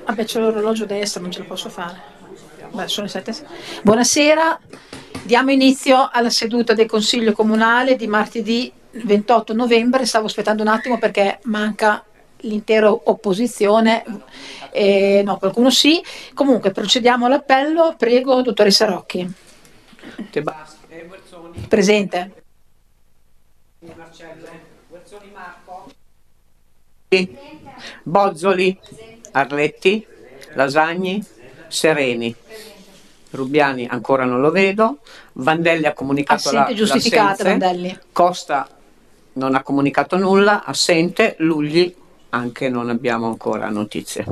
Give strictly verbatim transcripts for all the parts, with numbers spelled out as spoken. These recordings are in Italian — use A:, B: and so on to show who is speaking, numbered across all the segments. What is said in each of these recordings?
A: Vabbè, c'è l'orologio destra, non ce la posso fare. Beh, sono le sette. Buonasera, diamo inizio alla seduta del Consiglio Comunale di martedì ventotto novembre. Stavo aspettando un attimo perché manca l'intera opposizione. Eh, no, qualcuno sì. Comunque procediamo all'appello. Prego, dottoressa Rocchi. Presente.
B: Bozzoli, Arletti, Lasagni, Sereni. Rubiani ancora non lo vedo. Vandelli ha comunicato
A: Assente,
B: la,
A: giustificata,
B: l'assenza.
A: Vandelli.
B: Costa non ha comunicato nulla, assente. Lugli anche non abbiamo ancora notizie.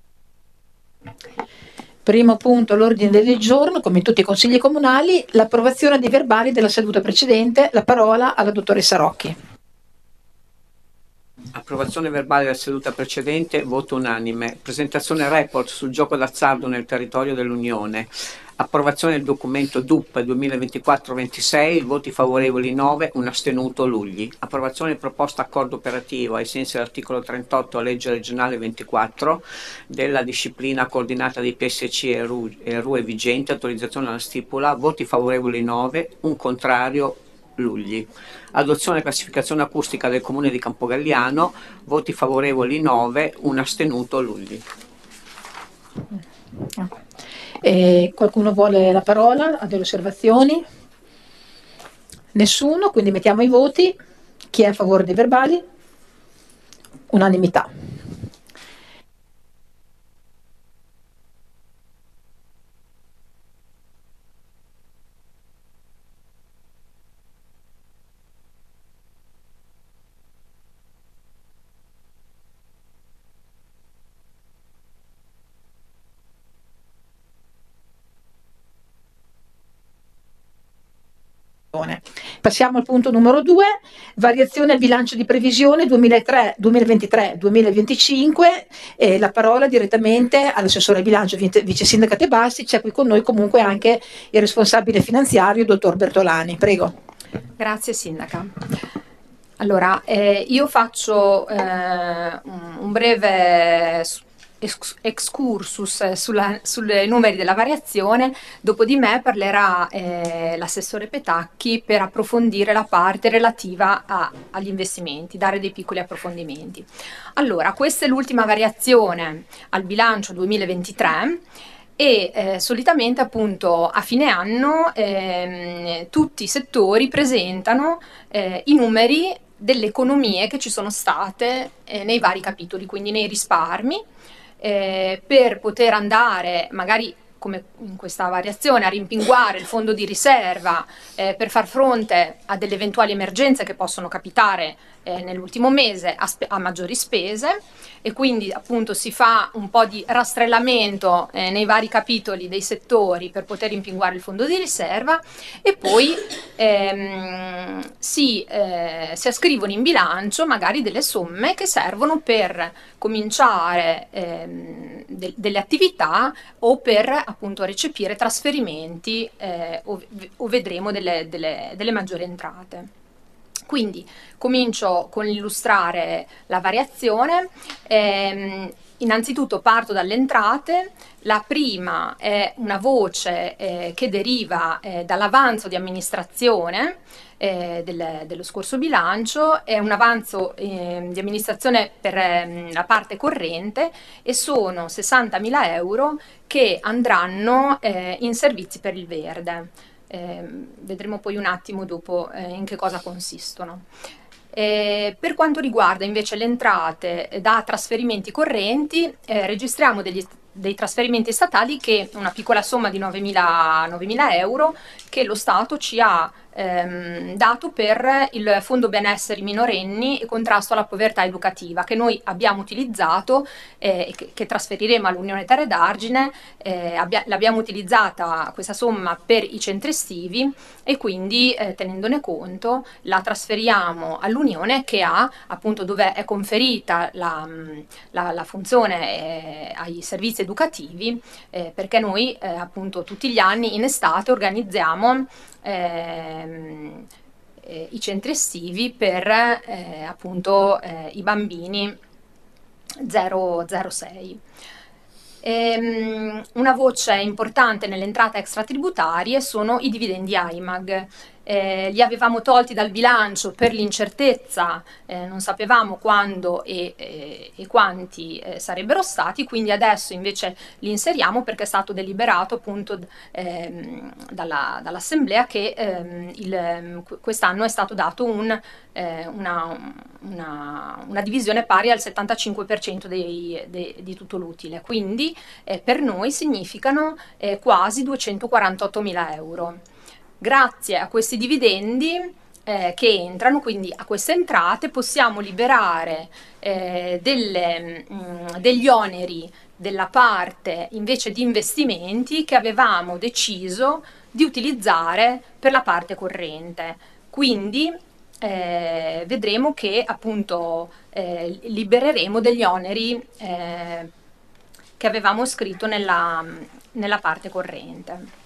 A: Primo punto all'ordine del giorno, come in tutti i consigli comunali, l'approvazione dei verbali della seduta precedente. La parola alla dottoressa Rocchi.
B: Approvazione verbale della seduta precedente, voto unanime. Presentazione report sul gioco d'azzardo nel territorio dell'Unione. Approvazione del documento D U P duemilaventiquattro ventisei, voti favorevoli nove, un astenuto Lugli. Approvazione proposta accordo operativo ai sensi dell'articolo trentotto legge regionale ventiquattro della disciplina coordinata di P S C e R U E vigente, autorizzazione alla stipula, voti favorevoli nove, un contrario Lugli. Adozione e classificazione acustica del comune di Campogalliano, voti favorevoli nove, un astenuto Lugli.
A: Eh, qualcuno vuole la parola? Ha delle osservazioni? Nessuno, quindi mettiamo i voti. Chi è a favore dei verbali? Unanimità. Passiamo al punto numero due, variazione al bilancio di previsione duemilaventitré duemilaventicinque. Eh, la parola direttamente all'assessore al bilancio, vice sindaca Tebasti. C'è qui con noi comunque anche il responsabile finanziario, dottor Bertolani. Prego.
C: Grazie sindaca. Allora, eh, io faccio eh, un breve excursus sulla, sui numeri della variazione, dopo di me parlerà eh, l'assessore Petacchi per approfondire la parte relativa a, agli investimenti, dare dei piccoli approfondimenti. Allora, questa è l'ultima variazione al bilancio duemilaventitré e eh, solitamente appunto a fine anno ehm, tutti i settori presentano eh, i numeri delle economie che ci sono state eh, nei vari capitoli, quindi nei risparmi, Eh, per poter andare magari come in questa variazione a rimpinguare il fondo di riserva eh, per far fronte a delle eventuali emergenze che possono capitare eh, nell'ultimo mese a, a maggiori spese, e quindi appunto si fa un po' di rastrellamento eh, nei vari capitoli dei settori per poter rimpinguare il fondo di riserva, e poi ehm, si, eh, si ascrivono in bilancio magari delle somme che servono per cominciare ehm, de- delle attività o per appunto recepire trasferimenti eh, o, o vedremo delle, delle, delle maggiori entrate. Quindi comincio con illustrare la variazione. Eh, innanzitutto parto dalle entrate. La prima è una voce eh, che deriva eh, dall'avanzo di amministrazione eh, del, dello scorso bilancio. È un avanzo eh, di amministrazione per eh, la parte corrente e sono sessantamila euro che andranno eh, in servizi per il verde. Eh, vedremo poi un attimo dopo eh, in che cosa consistono. Eh, per quanto riguarda invece le entrate da trasferimenti correnti, eh, registriamo degli, dei trasferimenti statali, che una piccola somma di novemila euro che lo Stato ci ha ehm, dato per il Fondo Benessere Minorenni e Contrasto alla Povertà Educativa, che noi abbiamo utilizzato e eh, che, che trasferiremo all'Unione Terre d'Argine. Eh, abbia, l'abbiamo utilizzata questa somma per i centri estivi e quindi eh, tenendone conto la trasferiamo all'Unione, che ha appunto, dove è conferita la, la, la funzione eh, ai servizi educativi, eh, perché noi eh, appunto tutti gli anni in estate organizziamo ehm, eh, i centri estivi per eh, appunto eh, i bambini zero zero sei. Ehm, una voce importante nelle entrate extratributarie sono i dividendi I M A G. Eh, li avevamo tolti dal bilancio per l'incertezza, eh, non sapevamo quando e, e, e quanti eh, sarebbero stati, quindi adesso invece li inseriamo perché è stato deliberato appunto ehm, dalla, dall'Assemblea che ehm, il, quest'anno è stato dato un, eh, una, una, una divisione pari al settantacinque per cento dei, dei, di tutto l'utile, quindi eh, per noi significano eh, quasi duecentoquarantottomila euro. Grazie a questi dividendi eh, che entrano, quindi a queste entrate, possiamo liberare eh, delle, mh, degli oneri della parte invece di investimenti che avevamo deciso di utilizzare per la parte corrente. Quindi eh, vedremo che appunto eh, libereremo degli oneri eh, che avevamo scritto nella, nella parte corrente.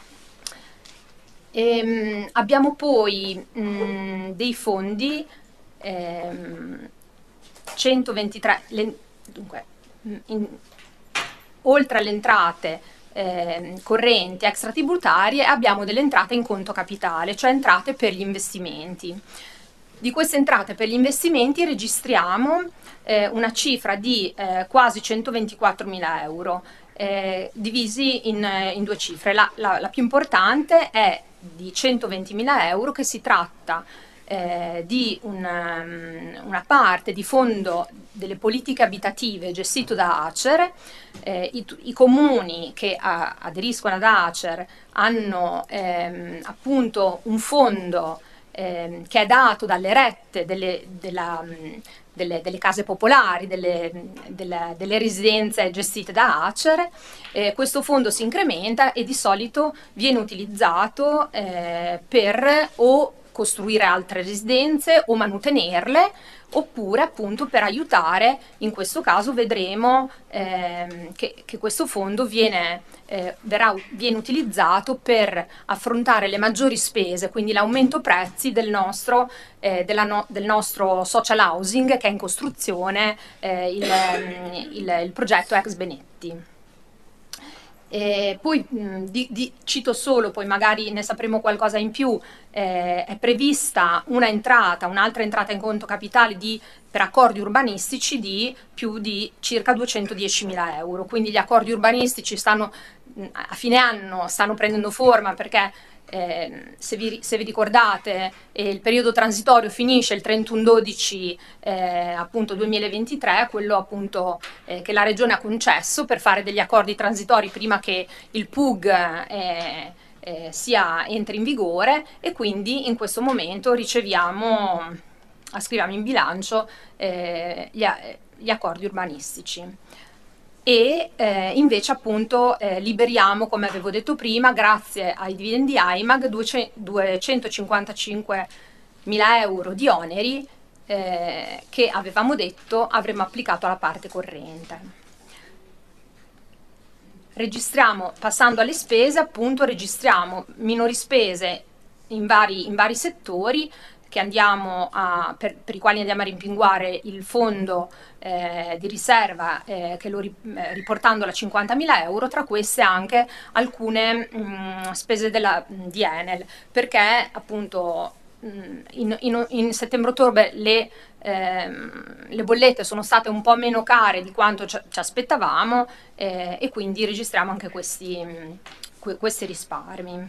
C: Ehm, abbiamo poi mh, dei fondi ehm, centoventitré, le, dunque, in, oltre alle entrate eh, correnti extratributarie abbiamo delle entrate in conto capitale, cioè entrate per gli investimenti. Di queste entrate per gli investimenti registriamo eh, una cifra di eh, quasi centoventiquattromila euro, eh, divisi in, in due cifre. La, la, la più importante è di centoventimila euro, che si tratta eh, di una, una parte di fondo delle politiche abitative gestito da Acer. Eh, i, i comuni che a, aderiscono ad Acer hanno ehm, appunto un fondo eh, che è dato dalle rette delle, della, delle, delle case popolari, delle, delle, delle residenze gestite da Acer. Eh, questo fondo si incrementa e di solito viene utilizzato eh, per o costruire altre residenze o manutenerle, oppure appunto per aiutare. In questo caso vedremo ehm, che, che questo fondo viene, eh, verrà, viene utilizzato per affrontare le maggiori spese, quindi l'aumento prezzi del nostro, eh, della no, del nostro social housing che è in costruzione, eh, il, il, il progetto ex Benetti. E poi mh, di, di, cito solo, poi magari ne sapremo qualcosa in più, eh, è prevista una entrata, un'altra entrata in conto capitale di, per accordi urbanistici di più di circa duecentodiecimila euro, quindi gli accordi urbanistici stanno, mh, a fine anno stanno prendendo forma perché Eh, se, vi, se vi ricordate eh, il periodo transitorio finisce il trentuno dodici eh, appunto duemilaventitré, quello appunto eh, che la Regione ha concesso per fare degli accordi transitori prima che il P U G eh, eh, sia, entri in vigore, e quindi in questo momento riceviamo, ascriviamo in bilancio eh, gli, gli accordi urbanistici. E eh, invece appunto eh, liberiamo, come avevo detto prima, grazie ai dividendi I M A G, duecentocinquantacinquemila euro di oneri eh, che avevamo detto avremmo applicato alla parte corrente. Registriamo, passando alle spese, appunto registriamo minori spese in vari, in vari settori, che andiamo a, per, per i quali andiamo a rimpinguare il fondo eh, di riserva, eh, che lo ri, eh, riportandolo a cinquantamila euro, tra queste anche alcune mh, spese della, di Enel, perché appunto mh, in, in, in settembre-ottobre le, ehm, le bollette sono state un po' meno care di quanto ci, ci aspettavamo, eh, e quindi registriamo anche questi, mh, que, questi risparmi.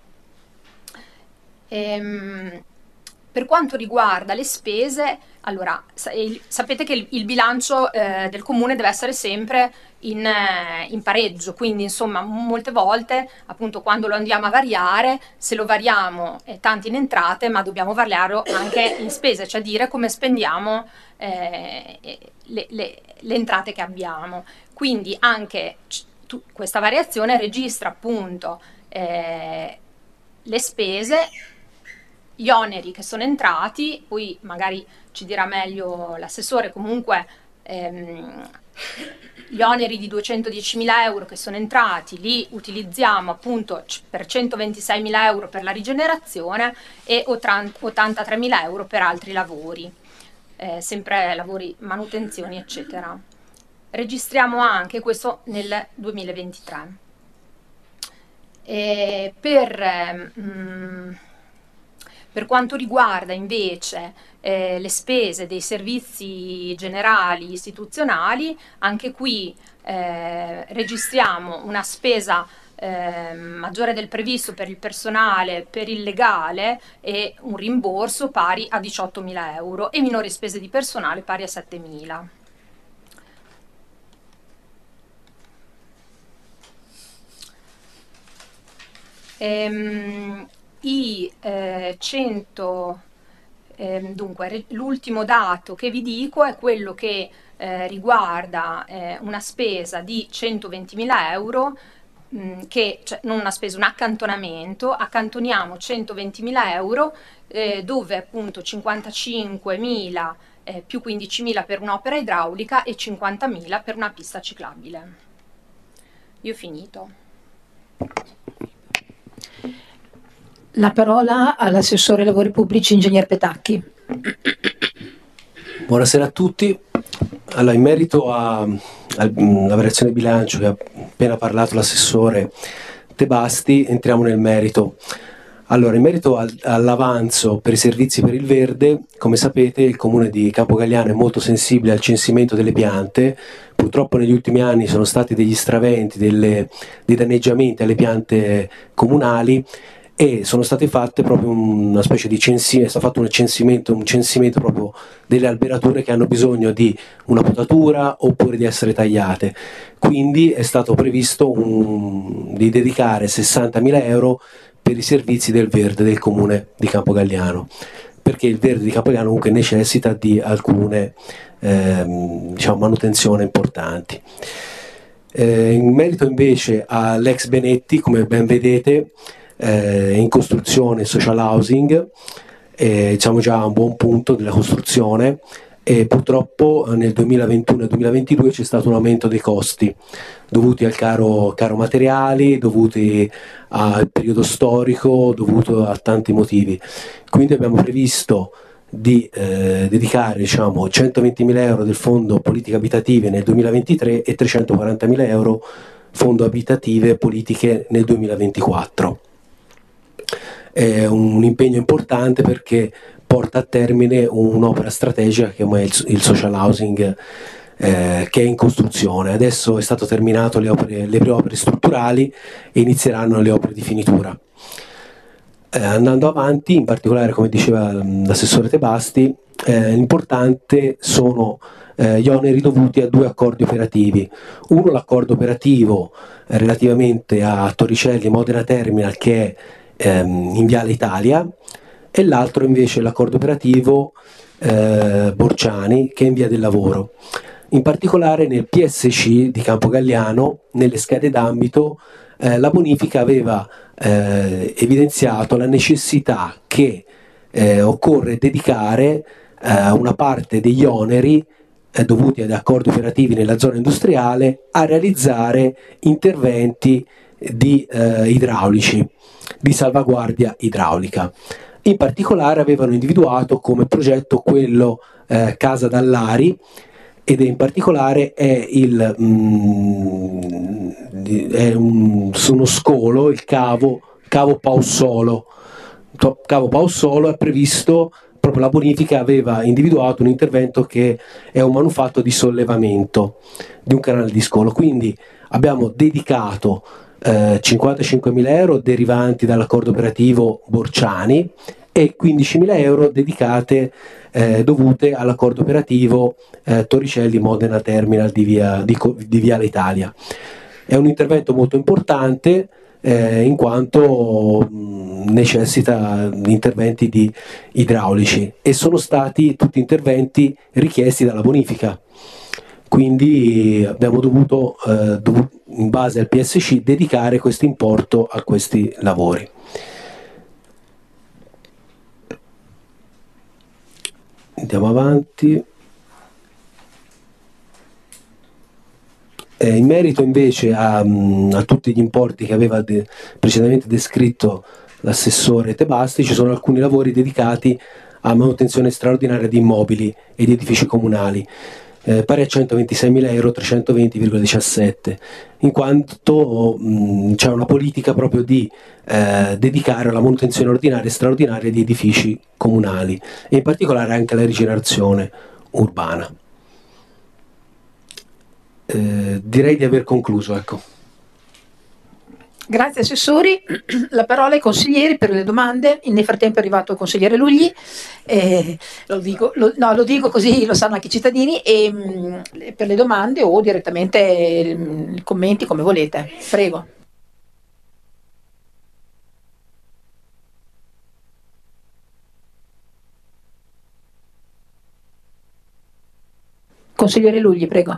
C: Ehm, Per quanto riguarda le spese, allora sapete che il, il bilancio eh, del comune deve essere sempre in, eh, in pareggio, quindi insomma molte volte appunto quando lo andiamo a variare, se lo variamo è tanto in entrate, ma dobbiamo variarlo anche in spese, cioè dire come spendiamo eh, le, le, le entrate che abbiamo. Quindi anche tu, questa variazione registra appunto eh, le spese, gli oneri che sono entrati, poi magari ci dirà meglio l'assessore, comunque ehm, gli oneri di duecentodiecimila euro che sono entrati li utilizziamo appunto per centoventiseimila euro per la rigenerazione e ottantatremila euro per altri lavori, eh, sempre lavori, manutenzioni eccetera. registriamo anche questo nel duemilaventitré. E per, mh, per quanto riguarda invece eh, le spese dei servizi generali istituzionali, anche qui eh, registriamo una spesa eh, maggiore del previsto per il personale, per il legale, e un rimborso pari a diciottomila euro e minori spese di personale pari a settemila. Ehm, i eh, cento ehm, dunque l'ultimo dato che vi dico è quello che eh, riguarda eh, una spesa di centoventimila euro, mh, che cioè, non una spesa, un accantonamento. Accantoniamo centoventimila euro eh, dove appunto cinquantacinquemila eh, più quindicimila per un'opera idraulica e cinquantamila per una pista ciclabile. Io ho finito.
A: La parola all'assessore ai lavori pubblici, ingegner Petacchi.
D: Buonasera a tutti. Allora, in merito alla variazione di bilancio che ha appena parlato l'assessore Tebasti, entriamo nel merito. Allora, in merito al, all'avanzo per i servizi per il verde, come sapete il comune di Campogalliano è molto sensibile al censimento delle piante. Purtroppo negli ultimi anni sono stati degli straventi, delle, dei danneggiamenti alle piante comunali, e sono state fatte proprio una specie di censimento, è stato fatto un censimento, un censimento proprio delle alberature che hanno bisogno di una potatura oppure di essere tagliate. Quindi è stato previsto un, di dedicare sessantamila euro per i servizi del verde del comune di Campogalliano, perché il verde di Campogalliano comunque necessita di alcune ehm, diciamo, manutenzioni importanti. Eh, in merito invece all'ex Benetti, come ben vedete, è in costruzione social housing, eh, diciamo già un buon punto della costruzione, e purtroppo nel duemilaventuno e duemilaventidue c'è stato un aumento dei costi dovuti al caro, caro materiali, dovuti al periodo storico, dovuto a tanti motivi. Quindi abbiamo previsto di eh, dedicare diciamo, centoventimila euro del fondo politiche abitative nel duemilaventitré e trecentoquarantamila euro fondo abitative politiche nel duemilaventiquattro. È un impegno importante perché porta a termine un'opera strategica che è il, il social housing, eh, che è in costruzione. Adesso è stato terminato le, opere, le prime opere strutturali e inizieranno le opere di finitura. Eh, andando avanti, in particolare come diceva l'assessore Tebasti, eh, l'importante sono eh, gli oneri dovuti a due accordi operativi. Uno, l'accordo operativo eh, relativamente a Torricelli Modena Terminal, che è in Viale Italia, e l'altro invece l'accordo operativo eh, Borciani, che è in Via del Lavoro. In particolare nel P S C di Campogalliano, nelle schede d'ambito, eh, la bonifica aveva eh, evidenziato la necessità che eh, occorre dedicare eh, una parte degli oneri eh, dovuti ad accordi operativi nella zona industriale a realizzare interventi di eh, idraulici, di salvaguardia idraulica. In particolare avevano individuato come progetto quello eh, Casa Dallari, ed in particolare è, il, mm, è un, su uno scolo, il cavo, cavo Paussolo. Cavo Paussolo è previsto, proprio la bonifica aveva individuato un intervento che è un manufatto di sollevamento di un canale di scolo, quindi abbiamo dedicato Eh, cinquantacinquemila euro derivanti dall'accordo operativo Borciani e quindicimila euro dedicate eh, dovute all'accordo operativo eh, Torricelli Modena Terminal di, via, di, di Viale Italia. È un intervento molto importante eh, in quanto mh, necessita di interventi di idraulici, e sono stati tutti interventi richiesti dalla bonifica. Quindi abbiamo dovuto, eh, dov- in base al P S C, dedicare questo importo a questi lavori. Andiamo avanti. Eh, in merito invece a, a tutti gli importi che aveva de- precedentemente descritto l'assessore Tebasti, ci sono alcuni lavori dedicati a manutenzione straordinaria di immobili e di edifici comunali. eh, pari a centoventiseimila euro trecentoventi virgola diciassette, in quanto mh, c'è una politica proprio di eh, dedicare alla manutenzione ordinaria e straordinaria di edifici comunali e in particolare anche alla rigenerazione urbana. Eh, direi di aver concluso, ecco.
A: Grazie assessori, la parola ai consiglieri per le domande. Nel frattempo è arrivato il consigliere Lugli, eh, lo, dico, lo, no, lo dico così lo sanno anche i cittadini, e mh, per le domande o direttamente mh, commenti come volete. Prego. Consigliere Lugli, prego.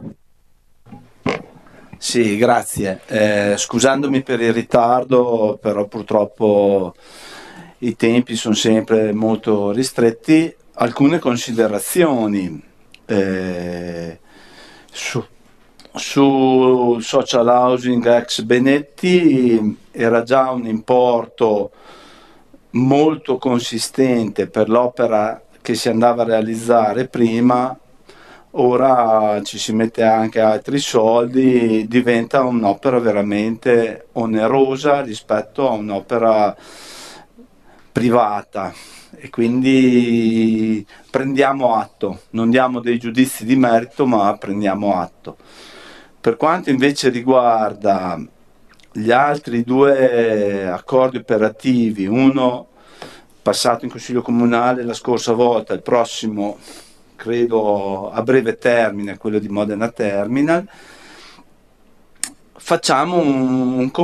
E: Sì, grazie. Eh, scusandomi per il ritardo, però purtroppo i tempi sono sempre molto ristretti. Alcune considerazioni eh, su, su social housing ex Benetti. Era già un importo molto consistente per l'opera che si andava a realizzare prima. Ora ci si mette anche altri soldi, diventa un'opera veramente onerosa rispetto a un'opera privata, e quindi prendiamo atto, non diamo dei giudizi di merito, ma prendiamo atto. Per quanto invece riguarda gli altri due accordi operativi, uno passato in Consiglio Comunale la scorsa volta, il prossimo credo a breve termine, quello di Modena Terminal, facciamo un, un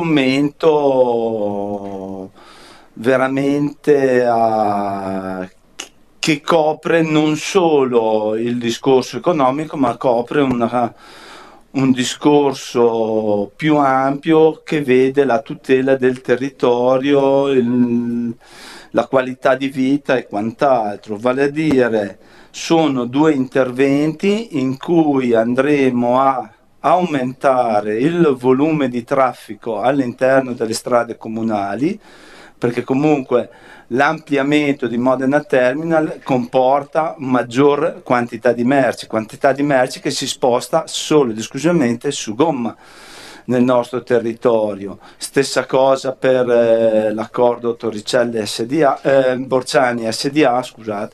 E: commento veramente a, che copre non solo il discorso economico, ma copre una, un discorso più ampio che vede la tutela del territorio, il, la qualità di vita e quant'altro, vale a dire sono due interventi in cui andremo a aumentare il volume di traffico all'interno delle strade comunali, perché comunque l'ampliamento di Modena Terminal comporta maggior quantità di merci, quantità di merci che si sposta solo ed esclusivamente su gomma nel nostro territorio. Stessa cosa per eh, l'accordo Torricelli S D A, eh, Borciani S D A, scusate,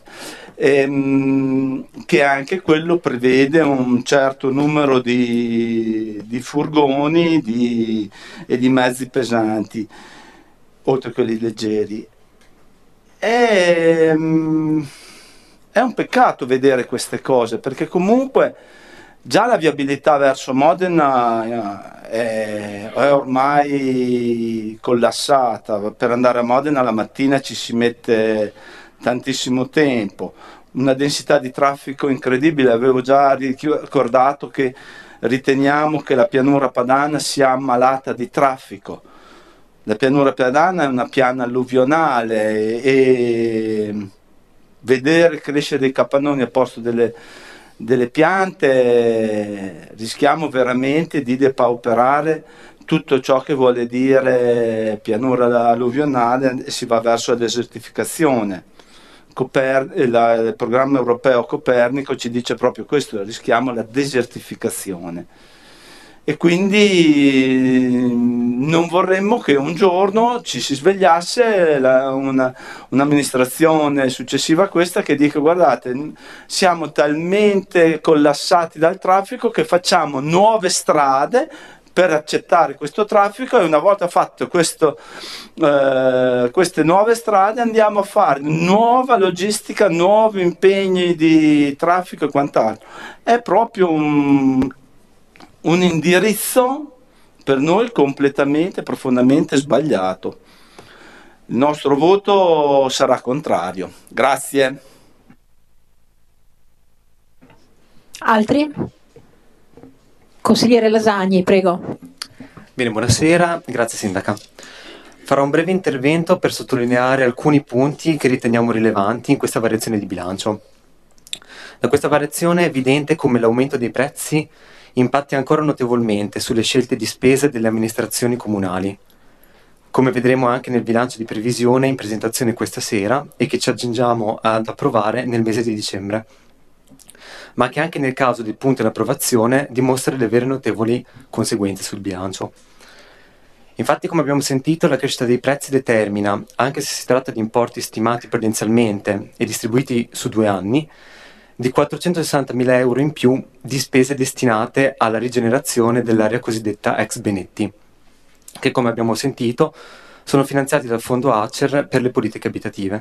E: ehm, che anche quello prevede un certo numero di, di furgoni di, e di mezzi pesanti, oltre a quelli leggeri. È, è un peccato vedere queste cose, perché comunque già la viabilità verso Modena è, è ormai collassata. Per andare a Modena la mattina ci si mette tantissimo tempo, una densità di traffico incredibile. Avevo già ricordato che riteniamo che la pianura padana sia ammalata di traffico. La pianura padana è una piana alluvionale e vedere crescere i capannoni al posto delle delle piante rischiamo veramente di depauperare tutto ciò che vuole dire pianura alluvionale, e si va verso la desertificazione. Coper- la, il programma europeo Copernico ci dice proprio questo: rischiamo la desertificazione. E quindi non vorremmo che un giorno ci si svegliasse la, una, un'amministrazione successiva a questa che dica: guardate, siamo talmente collassati dal traffico che facciamo nuove strade per accettare questo traffico, e una volta fatto questo, eh, queste nuove strade andiamo a fare nuova logistica, nuovi impegni di traffico e quant'altro. È proprio un un indirizzo per noi completamente, profondamente sbagliato. Il nostro voto sarà contrario. Grazie.
A: Altri? Consigliere Lasagni, prego.
F: Bene, buonasera, grazie Sindaca. Farò un breve intervento per sottolineare alcuni punti che riteniamo rilevanti in questa variazione di bilancio. Da questa variazione è evidente come l'aumento dei prezzi impatti ancora notevolmente sulle scelte di spesa delle amministrazioni comunali, come vedremo anche nel bilancio di previsione in presentazione questa sera e che ci accingiamo ad approvare nel mese di dicembre. ma che anche nel caso del punto in approvazione dimostra di avere notevoli conseguenze sul bilancio. Infatti, come abbiamo sentito, la crescita dei prezzi determina, anche se si tratta di importi stimati prudenzialmente e distribuiti su due anni, di quattrocentosessantamila euro in più di spese destinate alla rigenerazione dell'area cosiddetta ex Benetti, che, come abbiamo sentito, sono finanziati dal fondo Acer per le politiche abitative.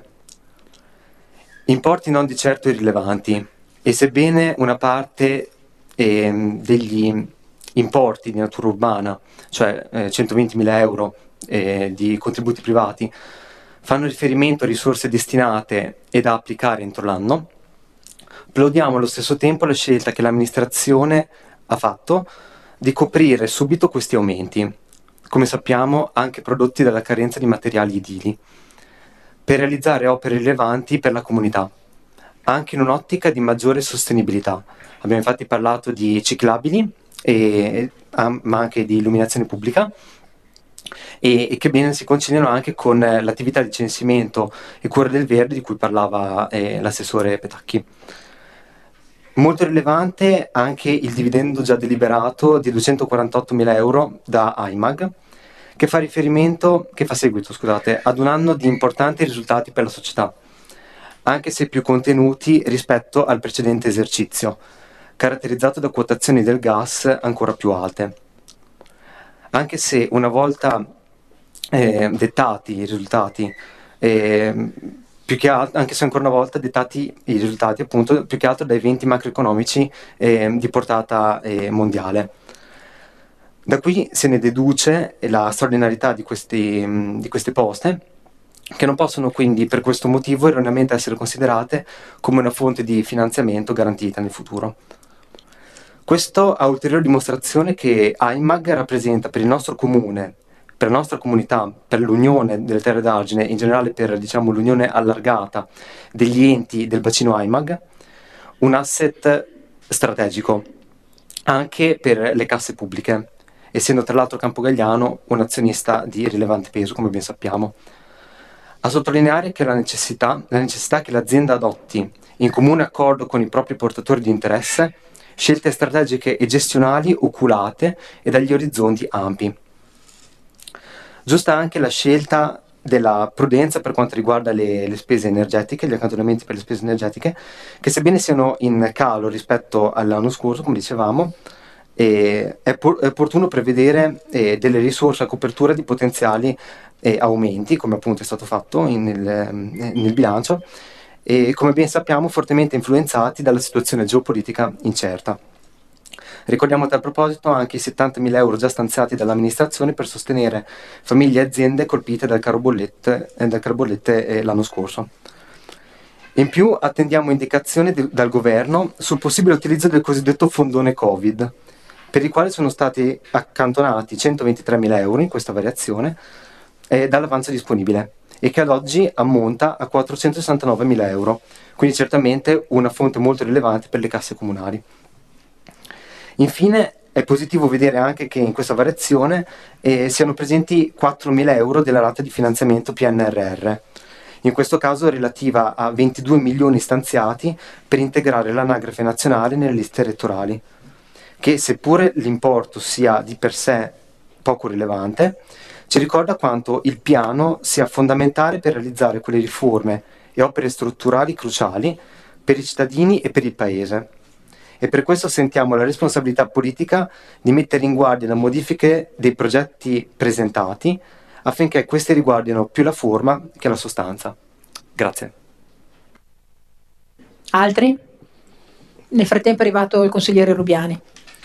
F: Importi non di certo irrilevanti, e sebbene una parte eh, degli importi di natura urbana, cioè eh, centoventimila euro eh, di contributi privati, fanno riferimento a risorse destinate e da applicare entro l'anno, plaudiamo allo stesso tempo la scelta che l'amministrazione ha fatto di coprire subito questi aumenti, come sappiamo anche prodotti dalla carenza di materiali edili, per realizzare opere rilevanti per la comunità, anche in un'ottica di maggiore sostenibilità. Abbiamo infatti parlato di ciclabili, e, ma anche di illuminazione pubblica, e, e che bene si conciliano anche con l'attività di censimento e cura del verde di cui parlava eh, l'assessore Petacchi. Molto rilevante anche il dividendo già deliberato di duecentoquarantottomila euro da AIMAG, che fa riferimento, che fa seguito, scusate, ad un anno di importanti risultati per la società, anche se più contenuti rispetto al precedente esercizio, caratterizzato da quotazioni del gas ancora più alte. Anche se una volta eh, dettati i risultati, eh, più che altro, anche se ancora una volta dettati i risultati appunto più che altro da eventi macroeconomici eh, di portata eh, mondiale. Da qui se ne deduce la straordinarietà di, questi, di queste poste, che non possono quindi per questo motivo erroneamente essere considerate come una fonte di finanziamento garantita nel futuro. Questo ha ulteriore dimostrazione che AIMAG rappresenta per il nostro comune, per la nostra comunità, per l'Unione delle Terre d'Argine, in generale per diciamo, l'unione allargata degli enti del bacino AIMAG, un asset strategico, anche per le casse pubbliche, essendo tra l'altro Campogalliano un azionista di rilevante peso, come ben sappiamo. A sottolineare che la necessità, la necessità che l'azienda adotti, in comune accordo con i propri portatori di interesse, scelte strategiche e gestionali oculate e dagli orizzonti ampi. Giusta anche la scelta della prudenza per quanto riguarda le, le spese energetiche, gli accantonamenti per le spese energetiche, che sebbene siano in calo rispetto all'anno scorso, come dicevamo, eh, è, por- è opportuno prevedere eh, delle risorse a copertura di potenziali eh, aumenti, come appunto è stato fatto in, nel, nel bilancio, e come ben sappiamo fortemente influenzati dalla situazione geopolitica incerta. Ricordiamo a tal proposito anche i settantamila euro già stanziati dall'amministrazione per sostenere famiglie e aziende colpite dal caro bollette, eh, dal caro bollette eh, l'anno scorso. In più attendiamo indicazioni de- dal governo sul possibile utilizzo del cosiddetto fondone Covid, per il quale sono stati accantonati centoventitremila euro in questa variazione eh, dall'avanzo disponibile, e che ad oggi ammonta a quattrocentosessantanovemila euro, quindi certamente una fonte molto rilevante per le casse comunali. Infine è positivo vedere anche che in questa variazione eh, siano presenti quattromila euro della rata di finanziamento P N R R, in questo caso relativa a ventidue milioni stanziati per integrare l'anagrafe nazionale nelle liste elettorali, che seppure l'importo sia di per sé poco rilevante, ci ricorda quanto il piano sia fondamentale per realizzare quelle riforme e opere strutturali cruciali per i cittadini e per il Paese. E per questo sentiamo la responsabilità politica di mettere in guardia le modifiche dei progetti presentati affinché queste riguardino più la forma che la sostanza. Grazie.
A: Altri? Nel frattempo è arrivato il consigliere Rubiani.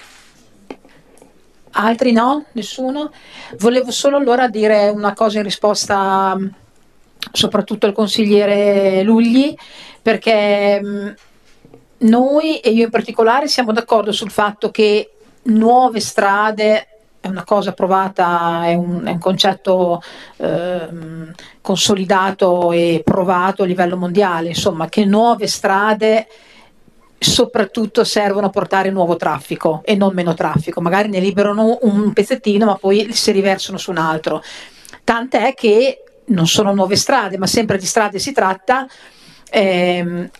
A: Altri no? Nessuno? Volevo solo allora dire una cosa in risposta soprattutto al consigliere Lugli, perché mh, noi e io in particolare siamo d'accordo sul fatto che nuove strade è una cosa provata, è un, è un concetto eh, consolidato e provato a livello mondiale, insomma, che nuove strade soprattutto servono a portare nuovo traffico e non meno traffico, magari ne liberano un pezzettino ma poi si riversano su un altro, tant'è che non sono nuove strade ma sempre di strade si tratta. ehm,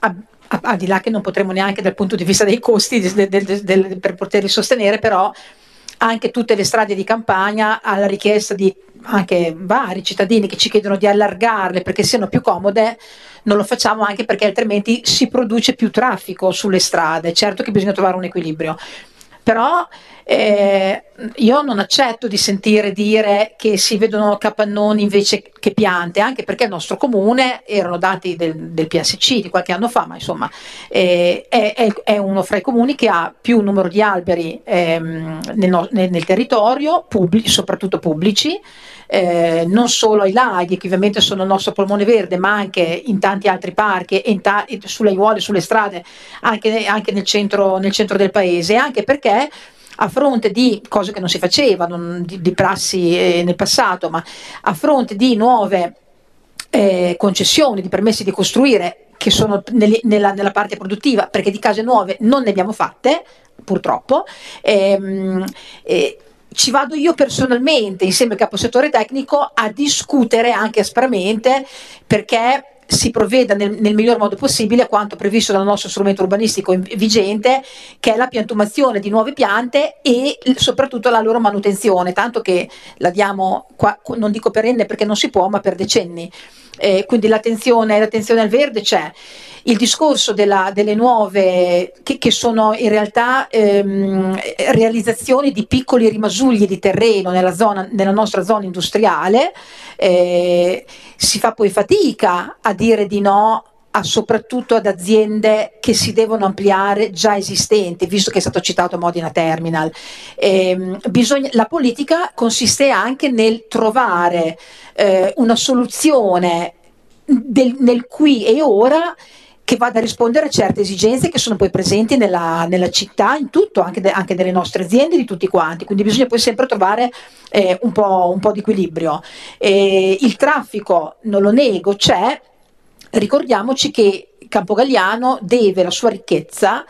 A: al di là che non potremo neanche dal punto di vista dei costi del, del, del, per poterli sostenere, però anche tutte le strade di campagna, alla richiesta di anche vari cittadini che ci chiedono di allargarle perché siano più comode, non lo facciamo anche perché altrimenti si produce più traffico sulle strade. Certo che bisogna trovare un equilibrio, però eh, io non accetto di sentire dire che si vedono capannoni invece che piante, anche perché il nostro comune, erano dati del, del P S C di qualche anno fa, ma insomma eh, è, è, è uno fra i comuni che ha più numero di alberi ehm, nel, nel, nel territorio, pubblici, soprattutto pubblici, eh, non solo ai laghi, che ovviamente sono il nostro polmone verde, ma anche in tanti altri parchi e in ta- sulle aiuole, sulle strade, anche, anche nel, centro, nel centro del paese, anche perché a fronte di cose che non si facevano, di, di prassi eh, nel passato, ma a fronte di nuove eh, concessioni, di permessi di costruire che sono nel, nella, nella parte produttiva, perché di case nuove non ne abbiamo fatte, purtroppo, ehm, eh, ci vado io personalmente insieme al caposettore tecnico a discutere anche aspramente perché si provveda nel, nel miglior modo possibile a quanto previsto dal nostro strumento urbanistico vigente, che è la piantumazione di nuove piante e soprattutto la loro manutenzione, tanto che la diamo qua, non dico perenne perché non si può, ma per decenni. Eh, quindi l'attenzione, l'attenzione al verde c'è. Il discorso della, delle nuove, che, che sono in realtà ehm, realizzazioni di piccoli rimasugli di terreno nella, zona, nella nostra zona industriale, eh, si fa poi fatica a dire di no a, soprattutto ad aziende che si devono ampliare già esistenti, visto che è stato citato Modena Terminal. Eh, bisogna, la politica consiste anche nel trovare eh, una soluzione del, nel qui e ora che vada a rispondere a certe esigenze che sono poi presenti nella, nella città, in tutto, anche, de, anche delle nostre aziende, di tutti quanti, quindi bisogna poi sempre trovare eh, un, po', un po' di equilibrio. Eh, il traffico, non lo nego, c'è, ricordiamoci che Campogalliano deve la sua ricchezza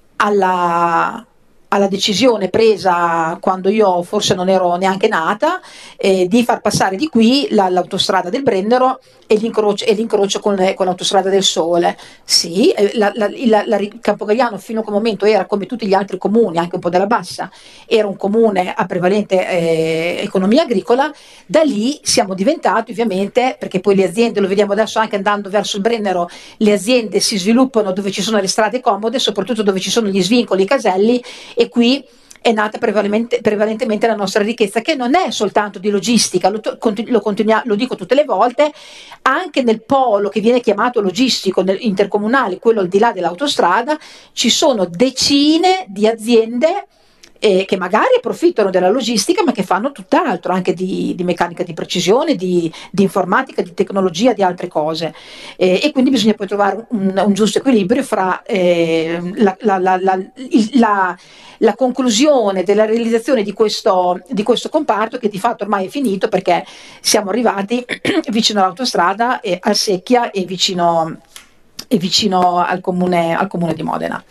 A: alla... alla decisione presa quando io forse non ero neanche nata eh, di far passare di qui la, l'autostrada del Brennero e l'incrocio, e l'incrocio con, le, con l'autostrada del Sole. Sì, eh, la, la, la, la, Campogalliano fino a quel momento era come tutti gli altri comuni, anche un po' della bassa, era un comune a prevalente eh, economia agricola. Da lì siamo diventati ovviamente, perché poi le aziende, lo vediamo adesso anche andando verso il Brennero, le aziende si sviluppano dove ci sono le strade comode, soprattutto dove ci sono gli svincoli, i caselli, e qui è nata prevalentemente, prevalentemente la nostra ricchezza, che non è soltanto di logistica, lo, lo, continua, lo dico tutte le volte, anche nel polo che viene chiamato logistico nel, intercomunale, quello al di là dell'autostrada, ci sono decine di aziende eh, che magari approfittano della logistica, ma che fanno tutt'altro, anche di, di meccanica di precisione, di, di informatica, di tecnologia, di altre cose. Eh, e quindi bisogna poi trovare un, un giusto equilibrio fra eh, la, la, la, la, la, la conclusione della realizzazione di questo, di questo comparto, che di fatto ormai è finito perché siamo arrivati vicino all'autostrada, e al Secchia e vicino, e vicino al comune, al comune di Modena.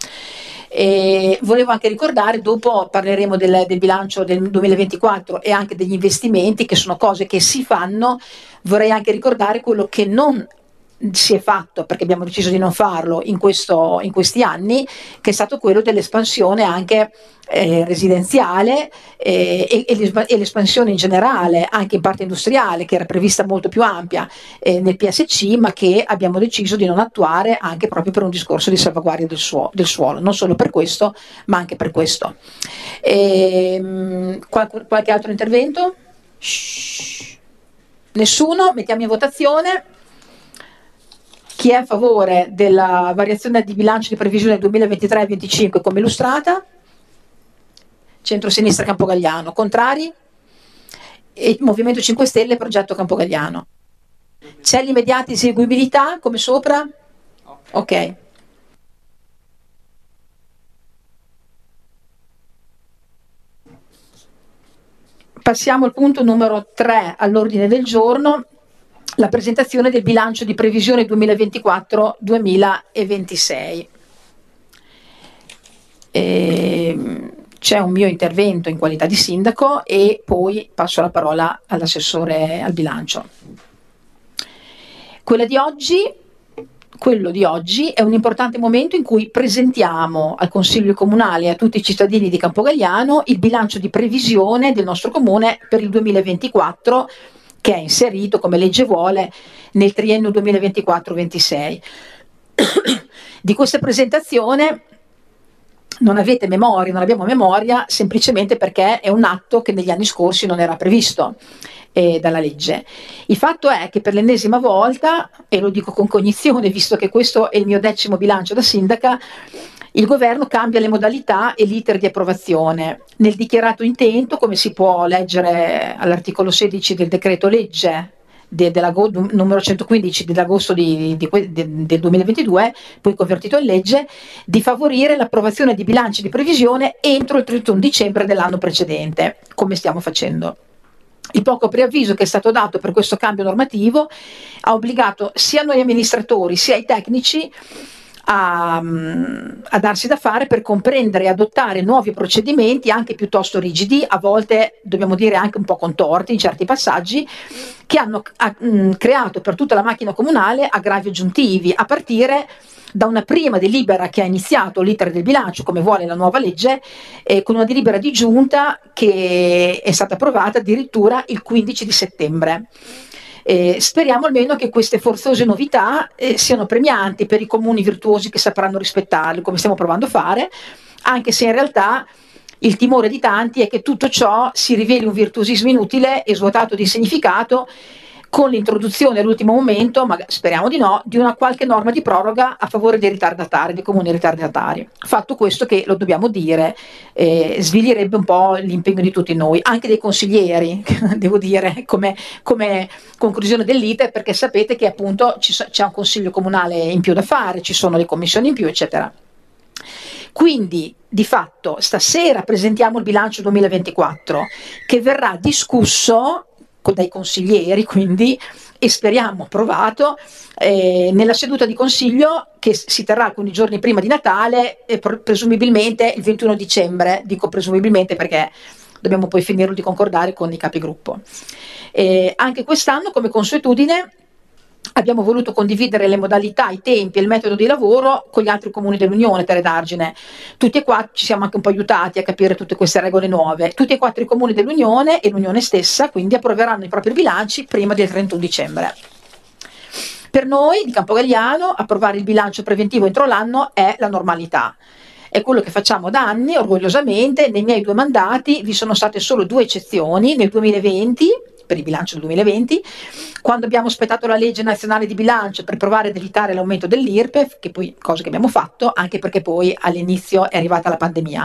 A: E volevo anche ricordare, dopo parleremo del, del bilancio del duemilaventiquattro e anche degli investimenti, che sono cose che si fanno. Vorrei anche ricordare quello che non si è fatto, perché abbiamo deciso di non farlo in, questo, in questi anni, che è stato quello dell'espansione anche eh, residenziale eh, e, e l'espansione in generale, anche in parte industriale, che era prevista molto più ampia eh, nel P S C, ma che abbiamo deciso di non attuare, anche proprio per un discorso di salvaguardia del, suo, del suolo, non solo per questo, ma anche per questo. E, qual, qualche altro intervento? Shhh. Nessuno? Mettiamo in votazione. Chi è a favore della variazione di bilancio di previsione duemilaventitré venticinque come illustrata? Centro-sinistra Campogalliano. Contrari? E Movimento cinque Stelle, progetto Campogalliano. C'è l'immediata eseguibilità come sopra? Ok. Passiamo al punto numero tre all'ordine del giorno. La presentazione del bilancio di previsione duemilaventiquattro duemilaventisei. E c'è un mio intervento in qualità di sindaco e poi passo la parola all'assessore al bilancio. Quella di oggi quello di oggi è un importante momento in cui presentiamo al Consiglio Comunale e a tutti i cittadini di Campogalliano il bilancio di previsione del nostro comune per il duemilaventiquattro, che è inserito, come legge vuole, nel triennio duemilaventiquattro ventisei. Di questa presentazione non avete memoria, non abbiamo memoria, semplicemente perché è un atto che negli anni scorsi non era previsto eh, dalla legge. Il fatto è che per l'ennesima volta, e lo dico con cognizione visto che questo è il mio decimo bilancio da sindaca, il governo cambia le modalità e l'iter di approvazione. Nel dichiarato intento, come si può leggere all'articolo sedici del decreto legge de, della, numero centoquindici dell'agosto di, di, de, del duemilaventidue, poi convertito in legge, di favorire l'approvazione di bilanci di previsione entro il trentuno dicembre dell'anno precedente, come stiamo facendo. Il poco preavviso che è stato dato per questo cambio normativo ha obbligato sia noi amministratori sia i tecnici A, a darsi da fare per comprendere e adottare nuovi procedimenti anche piuttosto rigidi, a volte dobbiamo dire anche un po' contorti in certi passaggi, che hanno a, mh, creato per tutta la macchina comunale aggravi aggiuntivi, a partire da una prima delibera che ha iniziato l'iter del bilancio, come vuole la nuova legge, eh, con una delibera di giunta che è stata approvata addirittura il quindici di settembre. Eh, speriamo almeno che queste forzose novità eh, siano premianti per i comuni virtuosi che sapranno rispettarle, come stiamo provando a fare, anche se in realtà il timore di tanti è che tutto ciò si riveli un virtuosismo inutile e svuotato di significato con l'introduzione all'ultimo momento, ma speriamo di no, di una qualche norma di proroga a favore dei ritardatari, dei comuni ritardatari. Fatto questo che, lo dobbiamo dire, eh, svilirebbe un po' l'impegno di tutti noi, anche dei consiglieri, devo dire, come, come conclusione dell'iter, perché sapete che appunto c'è un consiglio comunale in più da fare, ci sono le commissioni in più, eccetera. Quindi, di fatto, stasera presentiamo il bilancio duemilaventiquattro, che verrà discusso dai consiglieri, quindi, e speriamo approvato eh, nella seduta di consiglio che si terrà alcuni giorni prima di Natale, e presumibilmente il ventuno dicembre, dico presumibilmente perché dobbiamo poi finirlo di concordare con i capigruppo. Eh, anche quest'anno, come consuetudine, abbiamo voluto condividere le modalità, i tempi e il metodo di lavoro con gli altri comuni dell'Unione Teredargine. Tutti e quattro ci siamo anche un po' aiutati a capire tutte queste regole nuove. Tutti e quattro i comuni dell'Unione e l'Unione stessa quindi approveranno i propri bilanci prima del trentuno dicembre. Per noi di Campogalliano approvare il bilancio preventivo entro l'anno è la normalità. È quello che facciamo da anni, orgogliosamente. Nei miei due mandati vi sono state solo due eccezioni, nel duemilaventi, per il bilancio del duemilaventi, quando abbiamo aspettato la legge nazionale di bilancio per provare ad evitare l'aumento dell'I R P E F, che poi cosa che abbiamo fatto, anche perché poi all'inizio è arrivata la pandemia,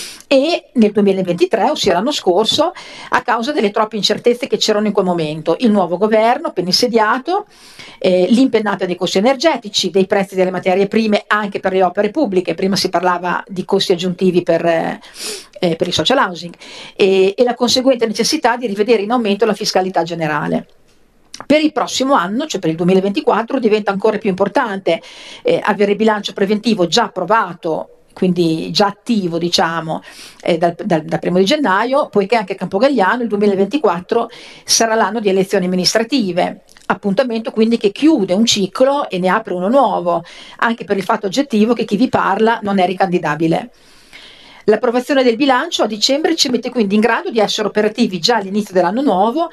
A: e nel duemilaventitré, ossia l'anno scorso, a causa delle troppe incertezze che c'erano in quel momento, il nuovo governo appena insediato, eh, l'impennata dei costi energetici, dei prezzi delle materie prime anche per le opere pubbliche, prima si parlava di costi aggiuntivi per, eh, per il social housing, e, e la conseguente necessità di rivedere in aumento la fiscalità generale. Per il prossimo anno, cioè per il duemilaventiquattro, diventa ancora più importante eh, avere il bilancio preventivo già approvato, quindi già attivo, diciamo, eh, dal, dal, dal primo di gennaio, poiché anche a Campogalliano il duemilaventiquattro sarà l'anno di elezioni amministrative, appuntamento quindi che chiude un ciclo e ne apre uno nuovo, anche per il fatto oggettivo che chi vi parla non è ricandidabile. L'approvazione del bilancio a dicembre ci mette quindi in grado di essere operativi già all'inizio dell'anno nuovo,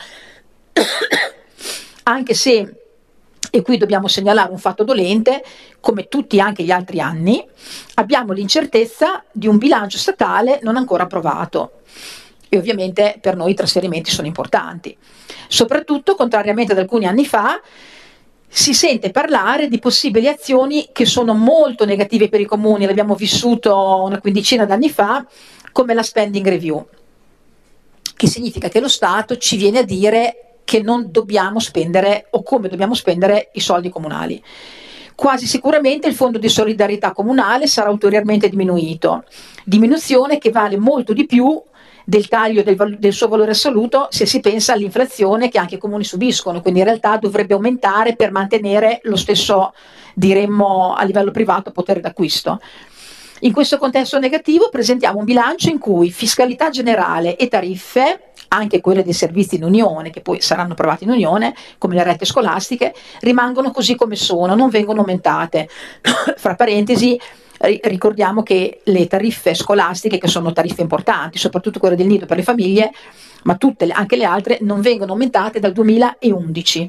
A: anche se, e qui dobbiamo segnalare un fatto dolente, come tutti anche gli altri anni, abbiamo l'incertezza di un bilancio statale non ancora approvato. E ovviamente per noi i trasferimenti sono importanti. Soprattutto, contrariamente ad alcuni anni fa, si sente parlare di possibili azioni che sono molto negative per i comuni, l'abbiamo vissuto una quindicina d'anni fa, come la spending review, che significa che lo Stato ci viene a dire che non dobbiamo spendere o come dobbiamo spendere i soldi comunali. Quasi sicuramente il fondo di solidarietà comunale sarà ulteriormente diminuito, diminuzione che vale molto di più del taglio del, del suo valore assoluto se si pensa all'inflazione che anche i comuni subiscono, quindi in realtà dovrebbe aumentare per mantenere lo stesso, diremmo a livello privato, potere d'acquisto. In questo contesto negativo presentiamo un bilancio in cui fiscalità generale e tariffe anche quelle dei servizi in unione, che poi saranno approvati in unione, come le rette scolastiche, rimangono così come sono, non vengono aumentate. Fra parentesi, ricordiamo che le tariffe scolastiche, che sono tariffe importanti, soprattutto quelle del nido per le famiglie, ma tutte le, anche le altre, non vengono aumentate dal duemilaundici.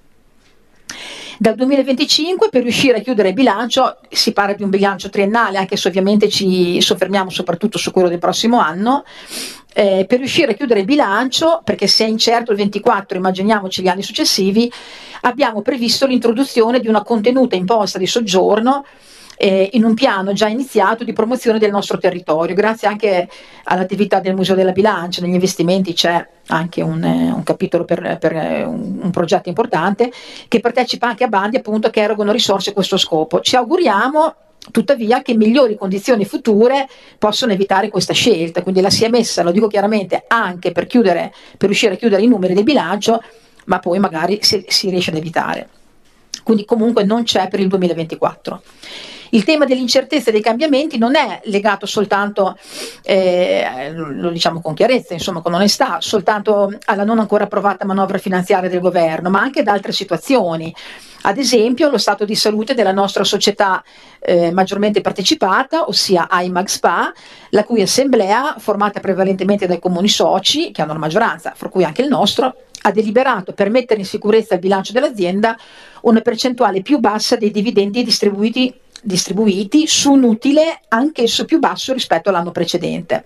A: Dal duemilaventicinque, per riuscire a chiudere il bilancio, si parla di un bilancio triennale, anche se ovviamente ci soffermiamo soprattutto su quello del prossimo anno, eh, per riuscire a chiudere il bilancio, perché se è incerto il ventiquattro, immaginiamoci gli anni successivi, abbiamo previsto l'introduzione di una contenuta imposta di soggiorno eh, in un piano già iniziato di promozione del nostro territorio. Grazie anche all'attività del Museo della Bilancia, negli investimenti c'è anche un, eh, un capitolo per, per eh, un, un progetto importante che partecipa anche a bandi appunto che erogano risorse a questo scopo. Ci auguriamo tuttavia che migliori condizioni future possono evitare questa scelta, quindi la si è messa, lo dico chiaramente, anche per chiudere, per riuscire a chiudere i numeri del bilancio, ma poi magari si, si riesce ad evitare. Quindi comunque non c'è per il duemilaventiquattro. Il tema dell'incertezza e dei cambiamenti non è legato soltanto, eh, lo diciamo con chiarezza, insomma con onestà, soltanto alla non ancora approvata manovra finanziaria del governo, ma anche ad altre situazioni. Ad esempio lo stato di salute della nostra società eh, maggiormente partecipata, ossia AIMAG SpA, la cui assemblea, formata prevalentemente dai comuni soci, che hanno la maggioranza, fra cui anche il nostro, ha deliberato per mettere in sicurezza il bilancio dell'azienda una percentuale più bassa dei dividendi distribuiti distribuiti su un utile anch'esso più basso rispetto all'anno precedente.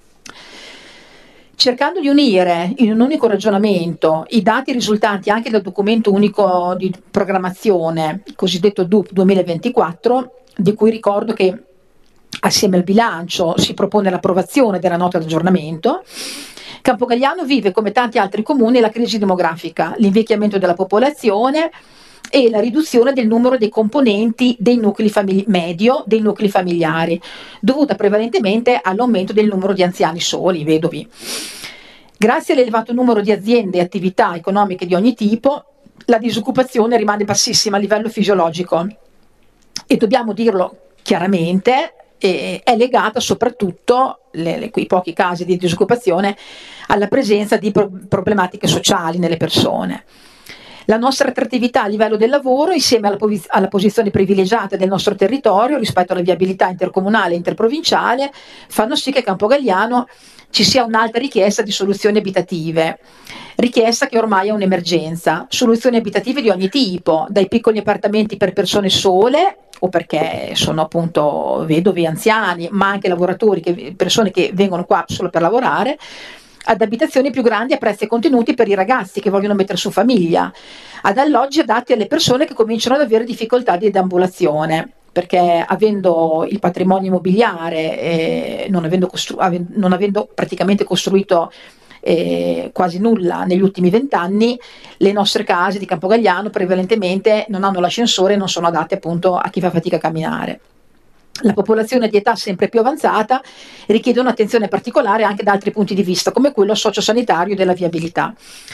A: Cercando di unire in un unico ragionamento i dati risultanti anche dal documento unico di programmazione, il cosiddetto D U P duemilaventiquattro, di cui ricordo che assieme al bilancio si propone l'approvazione della nota d'aggiornamento, Campogalliano vive, come tanti altri comuni, la crisi demografica, l'invecchiamento della popolazione e la riduzione del numero dei componenti dei nuclei famili- medio dei nuclei familiari, dovuta prevalentemente all'aumento del numero di anziani soli, vedovi. Grazie all'elevato numero di aziende e attività economiche di ogni tipo, la disoccupazione rimane bassissima a livello fisiologico e dobbiamo dirlo chiaramente, eh, è legata soprattutto, le, le, quei pochi casi di disoccupazione, alla presenza di pro- problematiche sociali nelle persone. La nostra attrattività a livello del lavoro, insieme alla, pos- alla posizione privilegiata del nostro territorio rispetto alla viabilità intercomunale e interprovinciale, fanno sì che a Campogalliano ci sia un'alta richiesta di soluzioni abitative, richiesta che ormai è un'emergenza. Soluzioni abitative di ogni tipo, dai piccoli appartamenti per persone sole o perché sono appunto vedovi anziani, ma anche lavoratori, che, persone che vengono qua solo per lavorare, ad abitazioni più grandi a prezzi contenuti per i ragazzi che vogliono mettere su famiglia, ad alloggi adatti alle persone che cominciano ad avere difficoltà di deambulazione, perché avendo il patrimonio immobiliare, eh, non, avendo costru- ave- non avendo praticamente costruito eh, quasi nulla negli ultimi vent'anni, le nostre case di Campogalliano prevalentemente non hanno l'ascensore e non sono adatte appunto a chi fa fatica a camminare. La popolazione di età sempre più avanzata richiede un'attenzione particolare anche da altri punti di vista, come quello sociosanitario e della viabilità.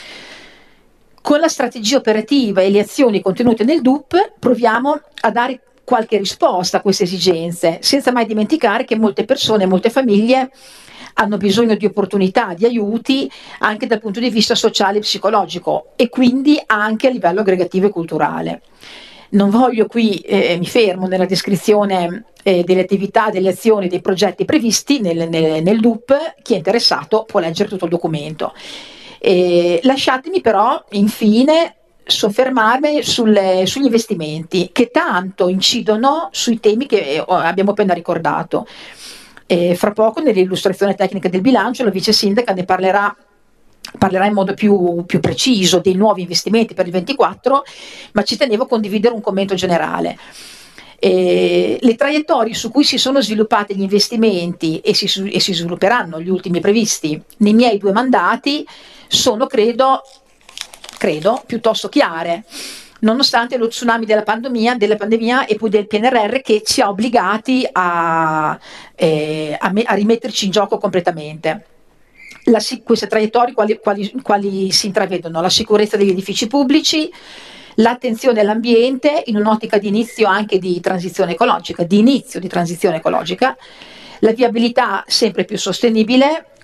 A: Con la strategia operativa e le azioni contenute nel D U P proviamo a dare qualche risposta a queste esigenze, senza mai dimenticare che molte persone e molte famiglie hanno bisogno di opportunità, di aiuti anche dal punto di vista sociale e psicologico e quindi anche a livello aggregativo e culturale. Non voglio qui, eh, mi fermo nella descrizione eh, delle attività, delle azioni, dei progetti previsti nel, nel, nel D U P, chi è interessato può leggere tutto il documento. Eh, lasciatemi però infine soffermarmi sulle, sugli investimenti che tanto incidono sui temi che abbiamo appena ricordato. Eh, fra poco nell'illustrazione tecnica del bilancio la vice sindaca ne parlerà parlerà in modo più, più preciso dei nuovi investimenti per il ventiquattro, ma ci tenevo a condividere un commento generale. Eh, le traiettorie su cui si sono sviluppati gli investimenti e si, e si svilupperanno gli ultimi previsti nei miei due mandati sono, credo, credo piuttosto chiare, nonostante lo tsunami della pandemia, della pandemia e poi del P N R R che ci ha obbligati a, eh, a, me, a rimetterci in gioco completamente. La, queste traiettorie quali, quali, quali si intravedono? La sicurezza degli edifici pubblici, l'attenzione all'ambiente in un'ottica di inizio anche di transizione ecologica, di inizio di transizione ecologica, la viabilità sempre più sostenibile,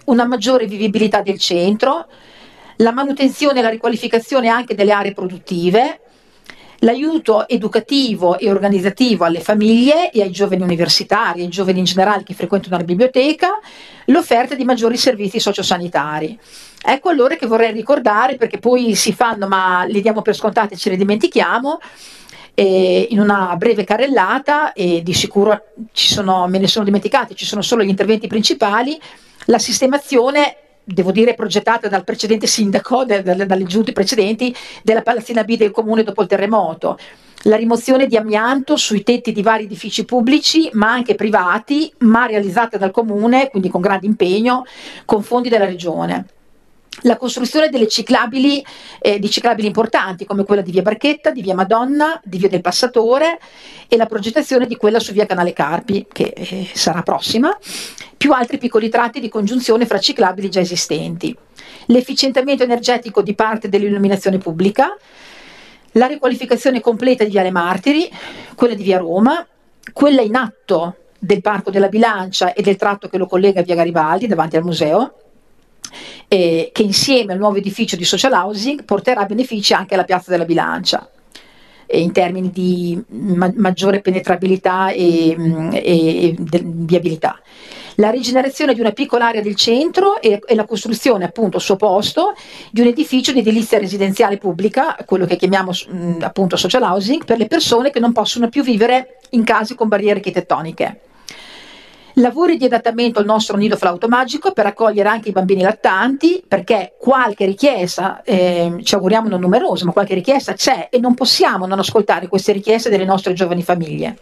A: una maggiore vivibilità del centro, la manutenzione e la riqualificazione anche delle aree produttive, l'aiuto educativo e organizzativo alle famiglie e ai giovani universitari, ai giovani in generale che frequentano la biblioteca, l'offerta di maggiori servizi sociosanitari. Ecco allora che vorrei ricordare, perché poi si fanno ma li diamo per scontati e ce ne dimentichiamo, eh, in una breve carrellata, e di sicuro ci sono, me ne sono dimenticati, ci sono solo gli interventi principali, la sistemazione, devo dire progettata dal precedente sindaco, de, de, dalle giunte precedenti, della palazzina B del comune dopo il terremoto, la rimozione di amianto sui tetti di vari edifici pubblici ma anche privati, ma realizzata dal comune, quindi con grande impegno, con fondi della regione. La costruzione delle ciclabili, eh, di ciclabili importanti come quella di via Barchetta, di via Madonna, di via del Passatore, e la progettazione di quella su via Canale Carpi, che eh, sarà prossima, più altri piccoli tratti di congiunzione fra ciclabili già esistenti. L'efficientamento energetico di parte dell'illuminazione pubblica, la riqualificazione completa di Viale Martiri, quella di via Roma, quella in atto del Parco della Bilancia e del tratto che lo collega a via Garibaldi davanti al museo, eh, che insieme al nuovo edificio di social housing porterà benefici anche alla Piazza della Bilancia, eh, in termini di ma maggiore penetrabilità e, e, e viabilità. La rigenerazione di una piccola area del centro e, e la costruzione appunto al suo posto di un edificio di edilizia residenziale pubblica, quello che chiamiamo mh, appunto social housing, per le persone che non possono più vivere in case con barriere architettoniche. Lavori di adattamento al nostro nido flautomagico per accogliere anche i bambini lattanti, perché qualche richiesta, eh, ci auguriamo non numerosa, ma qualche richiesta c'è e non possiamo non ascoltare queste richieste delle nostre giovani famiglie.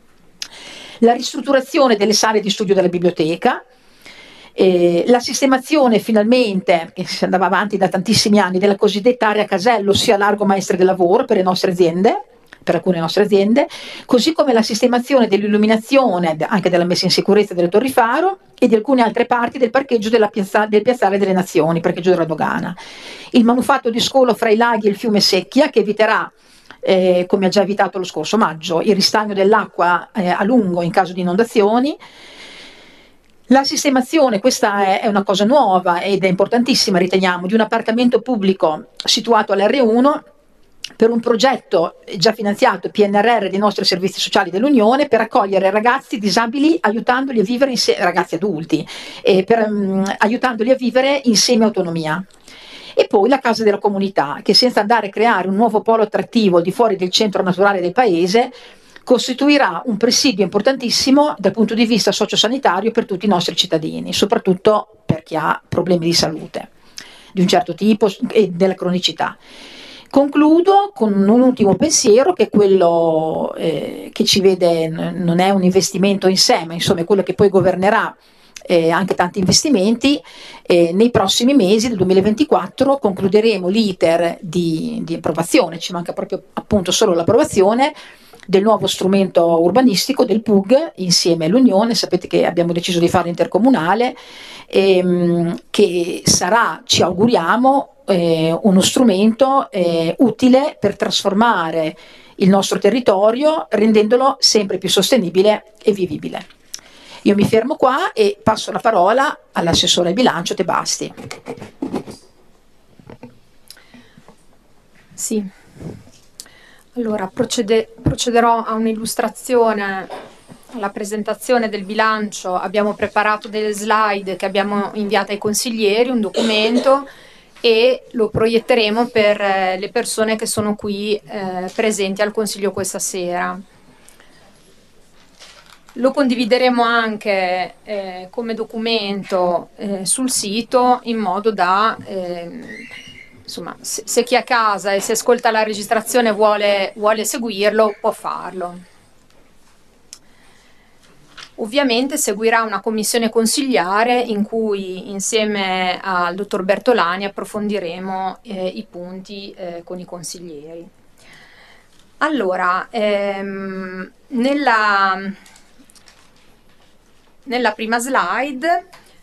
A: La ristrutturazione delle sale di studio della biblioteca, eh, la sistemazione finalmente, che si andava avanti da tantissimi anni, della cosiddetta area casello, ossia largo maestre del lavoro per le nostre aziende, per alcune nostre aziende, così come la sistemazione dell'illuminazione, anche della messa in sicurezza delle torri faro e di alcune altre parti del parcheggio della piazza, del Piazzale delle Nazioni, parcheggio della dogana. Il manufatto di scolo fra i laghi e il fiume Secchia, che eviterà, eh, come ha già evitato lo scorso maggio, il ristagno dell'acqua eh, a lungo in caso di inondazioni. La sistemazione, questa è, è una cosa nuova ed è importantissima, riteniamo, di un appartamento pubblico situato all'erre uno, per un progetto già finanziato P N R R dei nostri servizi sociali dell'Unione, per accogliere ragazzi disabili aiutandoli a vivere insieme, ragazzi adulti, e per, um, aiutandoli a vivere in semi-autonomia. E poi la casa della comunità, che senza andare a creare un nuovo polo attrattivo al di fuori del centro naturale del paese, costituirà un presidio importantissimo dal punto di vista sociosanitario per tutti i nostri cittadini, soprattutto per chi ha problemi di salute di un certo tipo e della cronicità. Concludo con un ultimo pensiero, che è quello eh, che ci vede, non è un investimento in sé, ma insomma è quello che poi governerà eh, anche tanti investimenti. Eh, nei prossimi mesi del duemilaventiquattro concluderemo l'iter di, di approvazione, ci manca proprio appunto solo l'approvazione del nuovo strumento urbanistico del P U G insieme all'Unione. Sapete che abbiamo deciso di farlo intercomunale, ehm, che sarà, ci auguriamo, eh, uno strumento eh, utile per trasformare il nostro territorio, rendendolo sempre più sostenibile e vivibile. Io mi fermo qua e passo la parola all'assessore al bilancio Tebasti.
C: Sì. Allora, procede, procederò a un'illustrazione, alla presentazione del bilancio. Abbiamo preparato delle slide che abbiamo inviato ai consiglieri, un documento, e lo proietteremo per eh, le persone che sono qui eh, presenti al Consiglio questa sera. Lo condivideremo anche eh, come documento eh, sul sito, in modo da... Eh, Insomma, se, se chi è a casa e si ascolta la registrazione vuole, vuole seguirlo, può farlo. Ovviamente seguirà una commissione consigliare in cui insieme al dottor Bertolani approfondiremo eh, i punti eh, con i consiglieri. Allora, ehm, nella, nella prima slide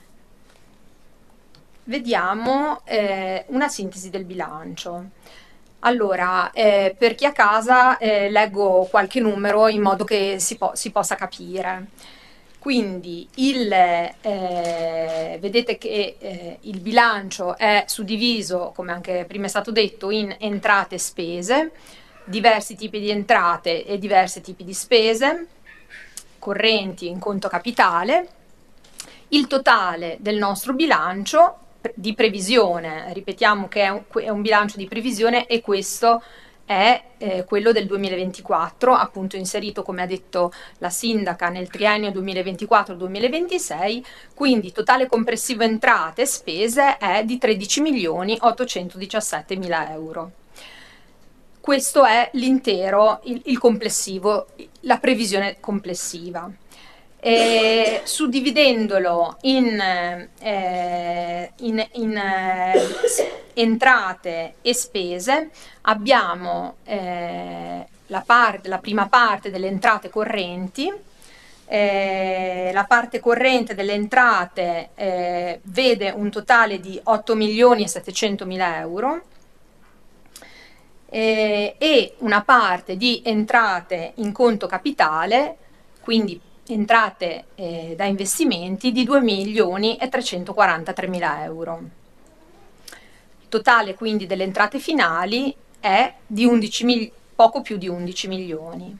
C: vediamo eh, una sintesi del bilancio. Allora, eh, per chi è a casa eh, leggo qualche numero in modo che si, po si possa capire. Quindi il, eh, vedete che eh, il bilancio è suddiviso, come anche prima è stato detto, in entrate e spese, diversi tipi di entrate e diversi tipi di spese, correnti in conto capitale. Il totale del nostro bilancio di previsione, ripetiamo che è un, è un bilancio di previsione, e questo è eh, quello del duemilaventiquattro, appunto inserito, come ha detto la sindaca, nel triennio duemilaventiquattro duemilaventisei, quindi totale complessivo entrate e spese è di tredici milioni ottocentodiciassette mila euro. Questo è l'intero, il, il complessivo, la previsione complessiva. E suddividendolo in, eh, in, in eh, entrate e spese, abbiamo eh, la, parte, la prima parte delle entrate correnti. Eh, la parte corrente delle entrate eh, vede un totale di otto milioni e settecento mila euro eh, e una parte di entrate in conto capitale, quindi entrate eh, da investimenti, di due milioni e trecentoquarantatré mila euro. Il totale quindi delle entrate finali è di undici mil- poco più di undici milioni.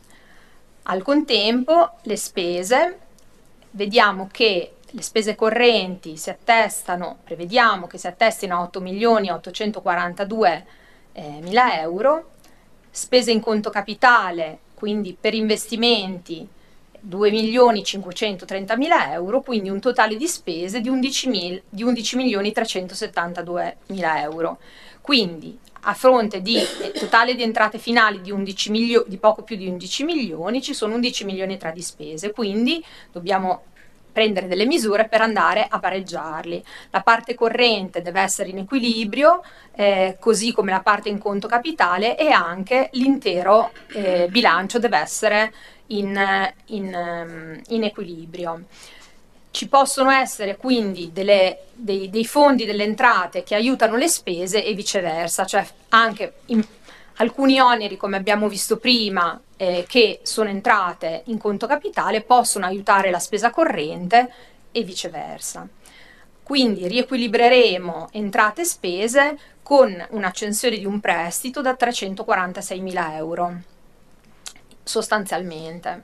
C: Al contempo le spese, vediamo che le spese correnti si attestano, prevediamo che si attestino a otto milioni ottocentoquarantadue mila euro, spese in conto capitale, quindi per investimenti, due milioni cinquecentotrenta mila euro, quindi un totale di spese di undici milioni trecentosettantadue mila euro. Quindi a fronte di eh, totale di entrate finali di, undici milio- di poco più di undici milioni, ci sono undici milioni e tre di spese, quindi dobbiamo prendere delle misure per andare a pareggiarli. La parte corrente deve essere in equilibrio, eh, così come la parte in conto capitale, e anche l'intero eh, bilancio deve essere in, in, in equilibrio. Ci possono essere quindi delle, dei, dei fondi delle entrate che aiutano le spese e viceversa, cioè anche in, alcuni oneri, come abbiamo visto prima, eh, che sono entrate in conto capitale, possono aiutare la spesa corrente e viceversa. Quindi riequilibreremo entrate e spese con un'accensione di un prestito da trecentoquarantasei mila euro, sostanzialmente.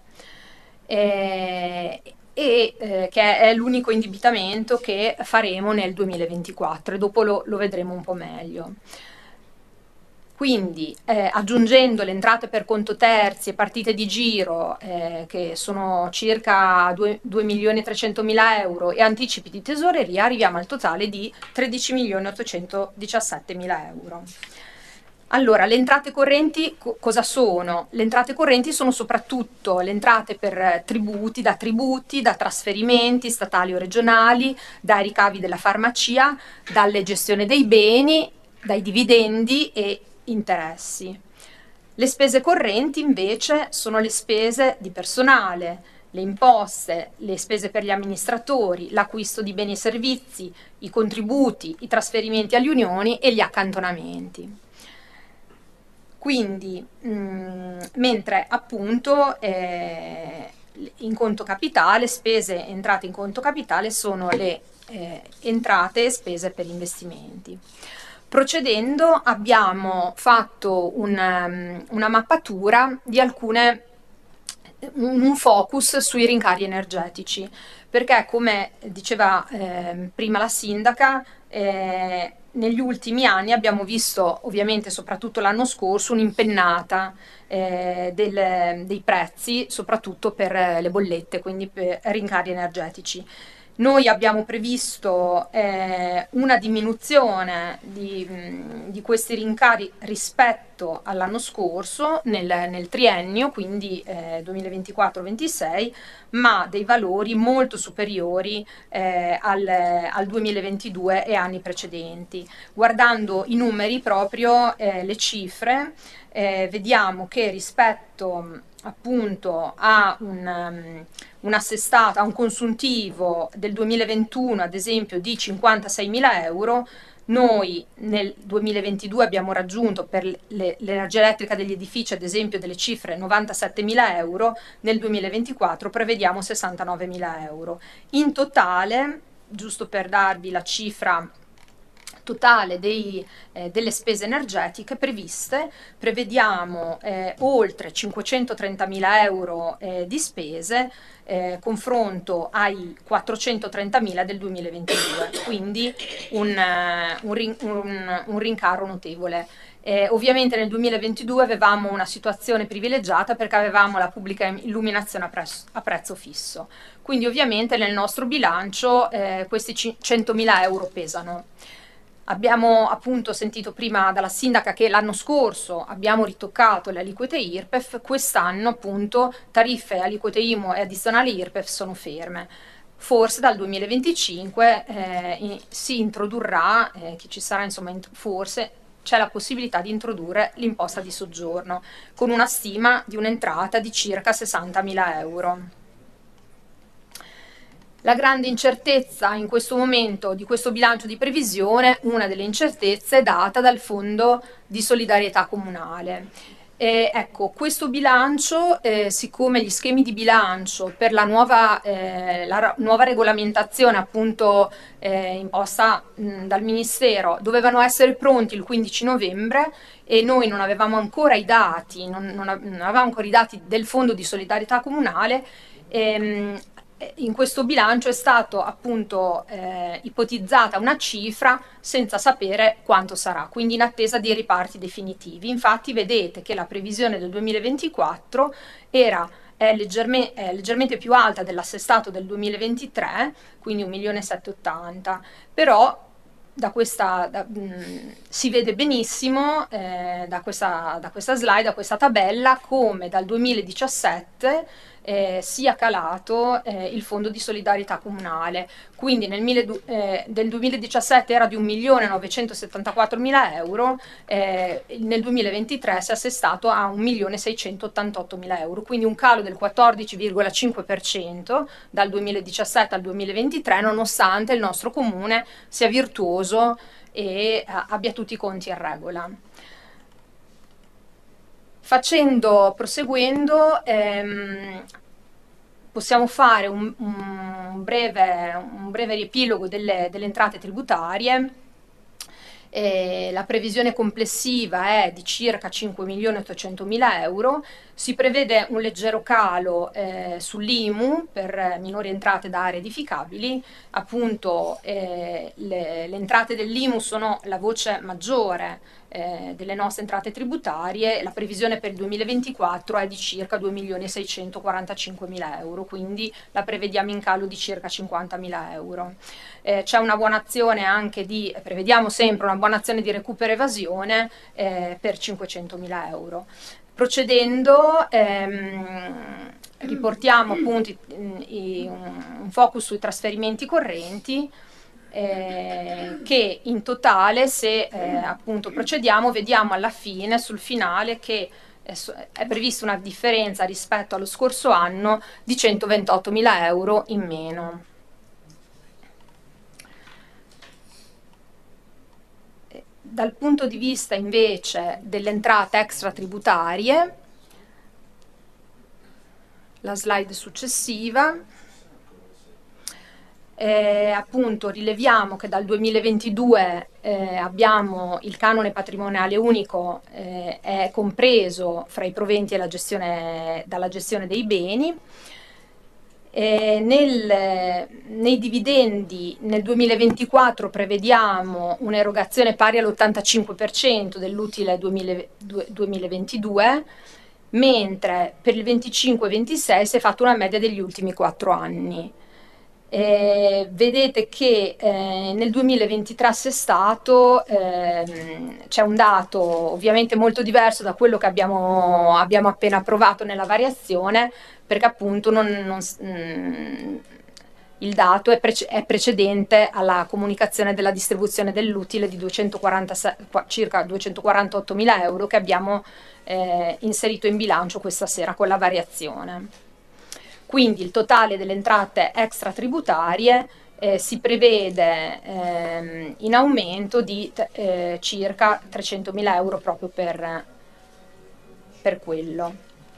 C: Eh, e eh, che è l'unico indebitamento che faremo nel duemilaventiquattro, e dopo lo, lo vedremo un po' meglio. Quindi eh, aggiungendo le entrate per conto terzi e partite di giro, eh, che sono circa due milioni e trecento mila euro, e anticipi di tesoreria, arriviamo al totale di tredici milioni ottocentodiciassette mila euro. Allora, le entrate correnti co- cosa sono? Le entrate correnti sono soprattutto le entrate per tributi, da tributi, da trasferimenti statali o regionali, dai ricavi della farmacia, dalle gestioni dei beni, dai dividendi e interessi. Le spese correnti invece sono le spese di personale, le imposte, le spese per gli amministratori, l'acquisto di beni e servizi, i contributi, i trasferimenti agli unioni e gli accantonamenti. Quindi, mh, mentre appunto eh, in conto capitale, spese entrate in conto capitale sono le eh, entrate e spese per investimenti. Procedendo, abbiamo fatto una, una mappatura di alcune, un focus sui rincari energetici, perché, come diceva eh, prima la sindaca, eh, negli ultimi anni abbiamo visto, ovviamente soprattutto l'anno scorso, un'impennata eh, del, dei prezzi, soprattutto per le bollette, quindi per rincari energetici. Noi abbiamo previsto eh, una diminuzione di, mh, di questi rincari rispetto all'anno scorso nel, nel triennio, quindi eh, duemilaventiquattro ventisei, ma dei valori molto superiori eh, al, al duemilaventidue e anni precedenti. Guardando i numeri, proprio eh, le cifre, eh, vediamo che rispetto appunto a un, um, un assestato, a un consuntivo del duemilaventuno, ad esempio, di cinquantasei mila euro, Noi nel duemilaventidue abbiamo raggiunto per le, l'energia elettrica degli edifici, ad esempio, delle cifre novantasettemila euro, nel duemilaventiquattro prevediamo sessantanovemila euro. In totale, giusto per darvi la cifra totale dei, eh, delle spese energetiche previste, prevediamo eh, oltre cinquecentotrentamila euro eh, di spese, eh, confronto ai quattrocentotrentamila del duemilaventidue, quindi un, uh, un, rin un, un rincaro notevole. Eh, ovviamente nel duemilaventidue avevamo una situazione privilegiata perché avevamo la pubblica illuminazione a, pre a prezzo fisso, quindi ovviamente nel nostro bilancio eh, questi centomila euro pesano. Abbiamo appunto sentito prima dalla sindaca che l'anno scorso abbiamo ritoccato le aliquote I R P E F, quest'anno appunto tariffe, aliquote I M U e addizionali I R P E F sono ferme. Forse dal duemilaventicinque eh, in, si introdurrà, eh, che ci sarà insomma, forse c'è la possibilità di introdurre l'imposta di soggiorno, con una stima di un'entrata di circa sessantamila euro. La grande incertezza in questo momento di questo bilancio di previsione, una delle incertezze è data dal Fondo di solidarietà comunale. Eh, ecco, questo bilancio, eh, siccome gli schemi di bilancio per la nuova, eh, la nuova regolamentazione appunto eh, imposta mh, dal Ministero dovevano essere pronti il quindici novembre e noi non avevamo ancora i dati, non, non, non avevamo ancora i dati del Fondo di solidarietà comunale, ehm, in questo bilancio è stato appunto eh, ipotizzata una cifra senza sapere quanto sarà, quindi in attesa di riparti definitivi. Infatti vedete che la previsione del duemilaventiquattro era è, leggerme, è leggermente più alta dell'assestato del duemilaventitré, quindi un milione settecentottanta, però da questa, da, mh, si vede benissimo eh, da, questa, da questa slide, da questa tabella, come dal duemiladiciassette eh, sia calato eh, il fondo di solidarietà comunale. Quindi nel mille, eh, del duemiladiciassette era di un milione novecentosettantaquattromila euro, eh, nel duemilaventitré si è assestato a un milione seicentottantottomila euro, quindi un calo del quattordici virgola cinque per cento dal duemiladiciassette al duemilaventitré, nonostante il nostro comune sia virtuoso e eh, abbia tutti i conti in regola. Facendo, proseguendo, ehm, possiamo fare un, un, breve, un breve riepilogo delle, delle entrate tributarie. Eh, la previsione complessiva è di circa cinque milioni ottocentomila euro, si prevede un leggero calo eh, sull'I M U per minori entrate da aree edificabili, appunto eh, le, le entrate dell'I M U sono la voce maggiore eh, delle nostre entrate tributarie, la previsione per il duemilaventiquattro è di circa due milioni seicentoquarantacinquemila euro, quindi la prevediamo in calo di circa cinquantamila euro. Eh, c'è una buona azione anche di, prevediamo sempre una buona azione di recupero evasione eh, per cinquecentomila euro. Procedendo, ehm, riportiamo appunto i, i, un, un focus sui trasferimenti correnti, eh, che in totale, se eh, appunto procediamo, vediamo alla fine, sul finale, che è prevista una differenza rispetto allo scorso anno di centoventottomila euro in meno. Dal punto di vista invece delle entrate extratributarie, la slide successiva, eh, appunto rileviamo che dal duemilaventidue eh, abbiamo il canone patrimoniale unico, eh, è compreso fra i proventi e la gestione, dalla gestione dei beni. Eh, nel, nei dividendi nel duemilaventiquattro prevediamo un'erogazione pari all'ottantacinque per cento dell'utile duemilaventidue, mentre per il venticinque ventisei si è fatta una media degli ultimi quattro anni. Eh, vedete che eh, nel duemilaventitré assestato eh, c'è un dato ovviamente molto diverso da quello che abbiamo, abbiamo appena approvato nella variazione, perché appunto non, non, mh, il dato è, prece è precedente alla comunicazione della distribuzione dell'utile di circa duecentoquarantottomila euro che abbiamo eh, inserito in bilancio questa sera con la variazione. Quindi il totale delle entrate extratributarie eh, si prevede ehm, in aumento di eh, circa trecentomila euro proprio per, per quello.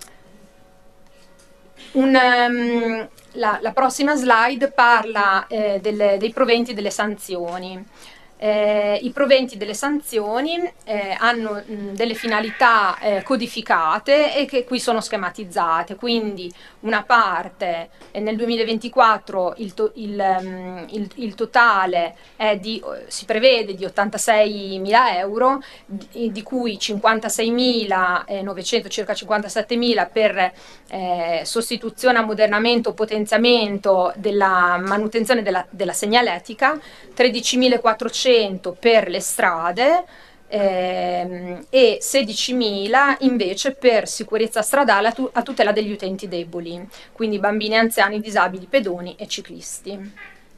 C: Un, um, la, la prossima slide parla eh, delle, dei proventi delle sanzioni. Eh, I proventi delle sanzioni eh, hanno mh, delle finalità eh, codificate e che qui sono schematizzate, quindi una parte eh, nel duemilaventiquattro il, to il, um, il, il totale è di, si prevede di ottantaseimila euro, di, di cui cinquantaseimilanovecento, circa cinquantasettemila per eh, sostituzione, ammodernamento, potenziamento della manutenzione della, della segnaletica, tredicimilaquattrocento per le strade ehm, e sedicimila invece per sicurezza stradale a, tu a tutela degli utenti deboli, quindi bambini, anziani, disabili, pedoni e ciclisti.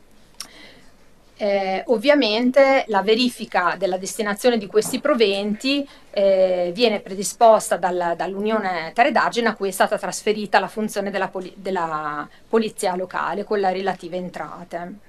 C: Eh, ovviamente la verifica della destinazione di questi proventi eh, viene predisposta dal, dall'Unione Teredaggine, a cui è stata trasferita la funzione della, poli della polizia locale con le relative entrate.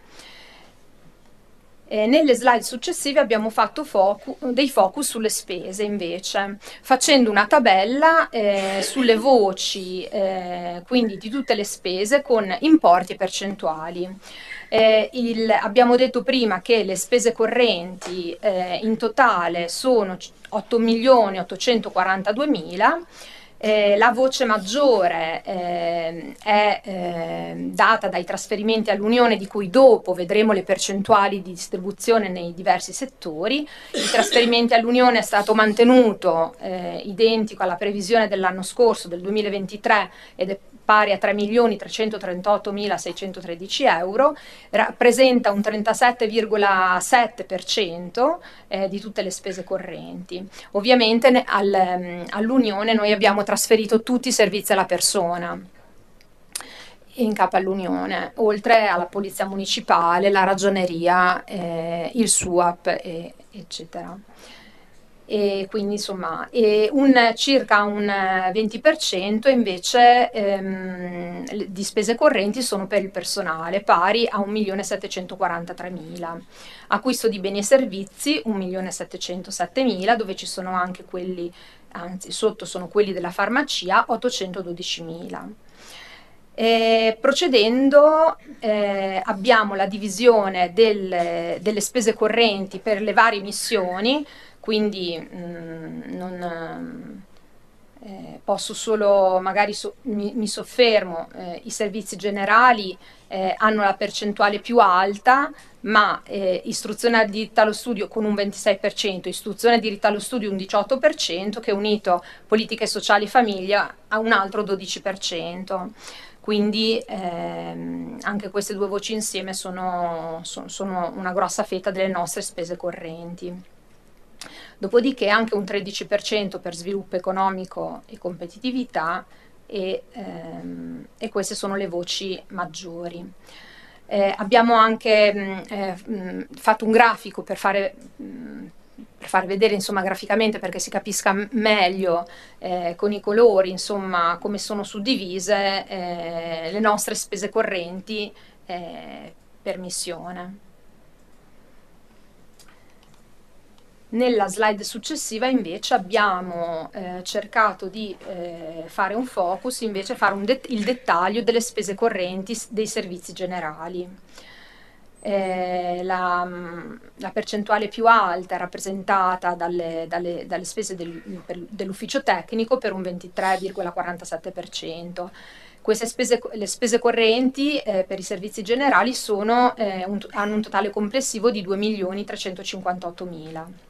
C: Eh, nelle slide successive abbiamo fatto focu dei focus sulle spese invece, facendo una tabella eh, sulle voci, eh, quindi di tutte le spese con importi e percentuali. Eh, il, abbiamo detto prima che le spese correnti eh, in totale sono otto milioni ottocentoquarantaduemila. Eh, la voce maggiore eh, è eh, data dai trasferimenti all'Unione, di cui dopo vedremo le percentuali di distribuzione nei diversi settori. Il trasferimento all'Unione è stato mantenuto eh, identico alla previsione dell'anno scorso, del duemilaventitré, ed è pari a tre milioni trecentotrentottomilaseicentotredici euro, rappresenta un trentasette virgola sette per cento eh, di tutte le spese correnti. Ovviamente al, all'Unione noi abbiamo trasferito tutti i servizi alla persona in capo all'Unione, oltre alla Polizia Municipale, la Ragioneria, eh, il SUAP, e, eccetera. E quindi insomma e un, circa un venti per cento invece ehm, di spese correnti sono per il personale, pari a un milione settecentoquarantatremila. Acquisto di beni e servizi un milione settecentosettemila, dove ci sono anche quelli, anzi sotto sono quelli della farmacia, ottocentododicimila. Eh, procedendo eh, abbiamo la divisione del, delle spese correnti per le varie missioni, quindi mh, non, eh, posso solo, magari so, mi, mi soffermo, eh, i servizi generali eh, hanno la percentuale più alta, ma eh, istruzione al diritto allo studio con un ventisei per cento, istruzione al diritto allo studio un diciotto per cento, che unito politiche sociali e famiglia ha un altro dodici per cento. Quindi ehm, anche queste due voci insieme sono, sono, sono una grossa fetta delle nostre spese correnti. Dopodiché anche un tredici per cento per sviluppo economico e competitività, e, ehm, e queste sono le voci maggiori. Eh, abbiamo anche mh, eh, mh, fatto un grafico per fare, mh, per far vedere insomma graficamente, perché si capisca meglio eh, con i colori insomma come sono suddivise eh, le nostre spese correnti eh, per missione. Nella slide successiva invece abbiamo eh, cercato di eh, fare un focus, invece fare un det il dettaglio delle spese correnti dei servizi generali. Eh, la, la percentuale più alta è rappresentata dalle, dalle, dalle spese del, dell'ufficio tecnico per un ventitré virgola quarantasette per cento. Queste spese, le spese correnti eh, per i servizi generali sono, eh, un, hanno un totale complessivo di due milioni trecentocinquantottomila.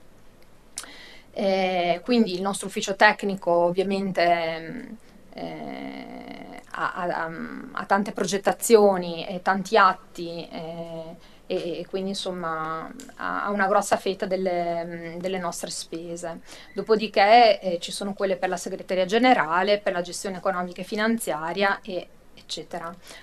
C: Eh, quindi il nostro ufficio tecnico ovviamente eh, ha, ha, ha tante progettazioni e tanti atti eh, e, e quindi insomma ha, ha una grossa fetta delle, delle nostre spese. Dopodiché eh, ci sono quelle per la segreteria generale, per la gestione economica e finanziaria e eccetera.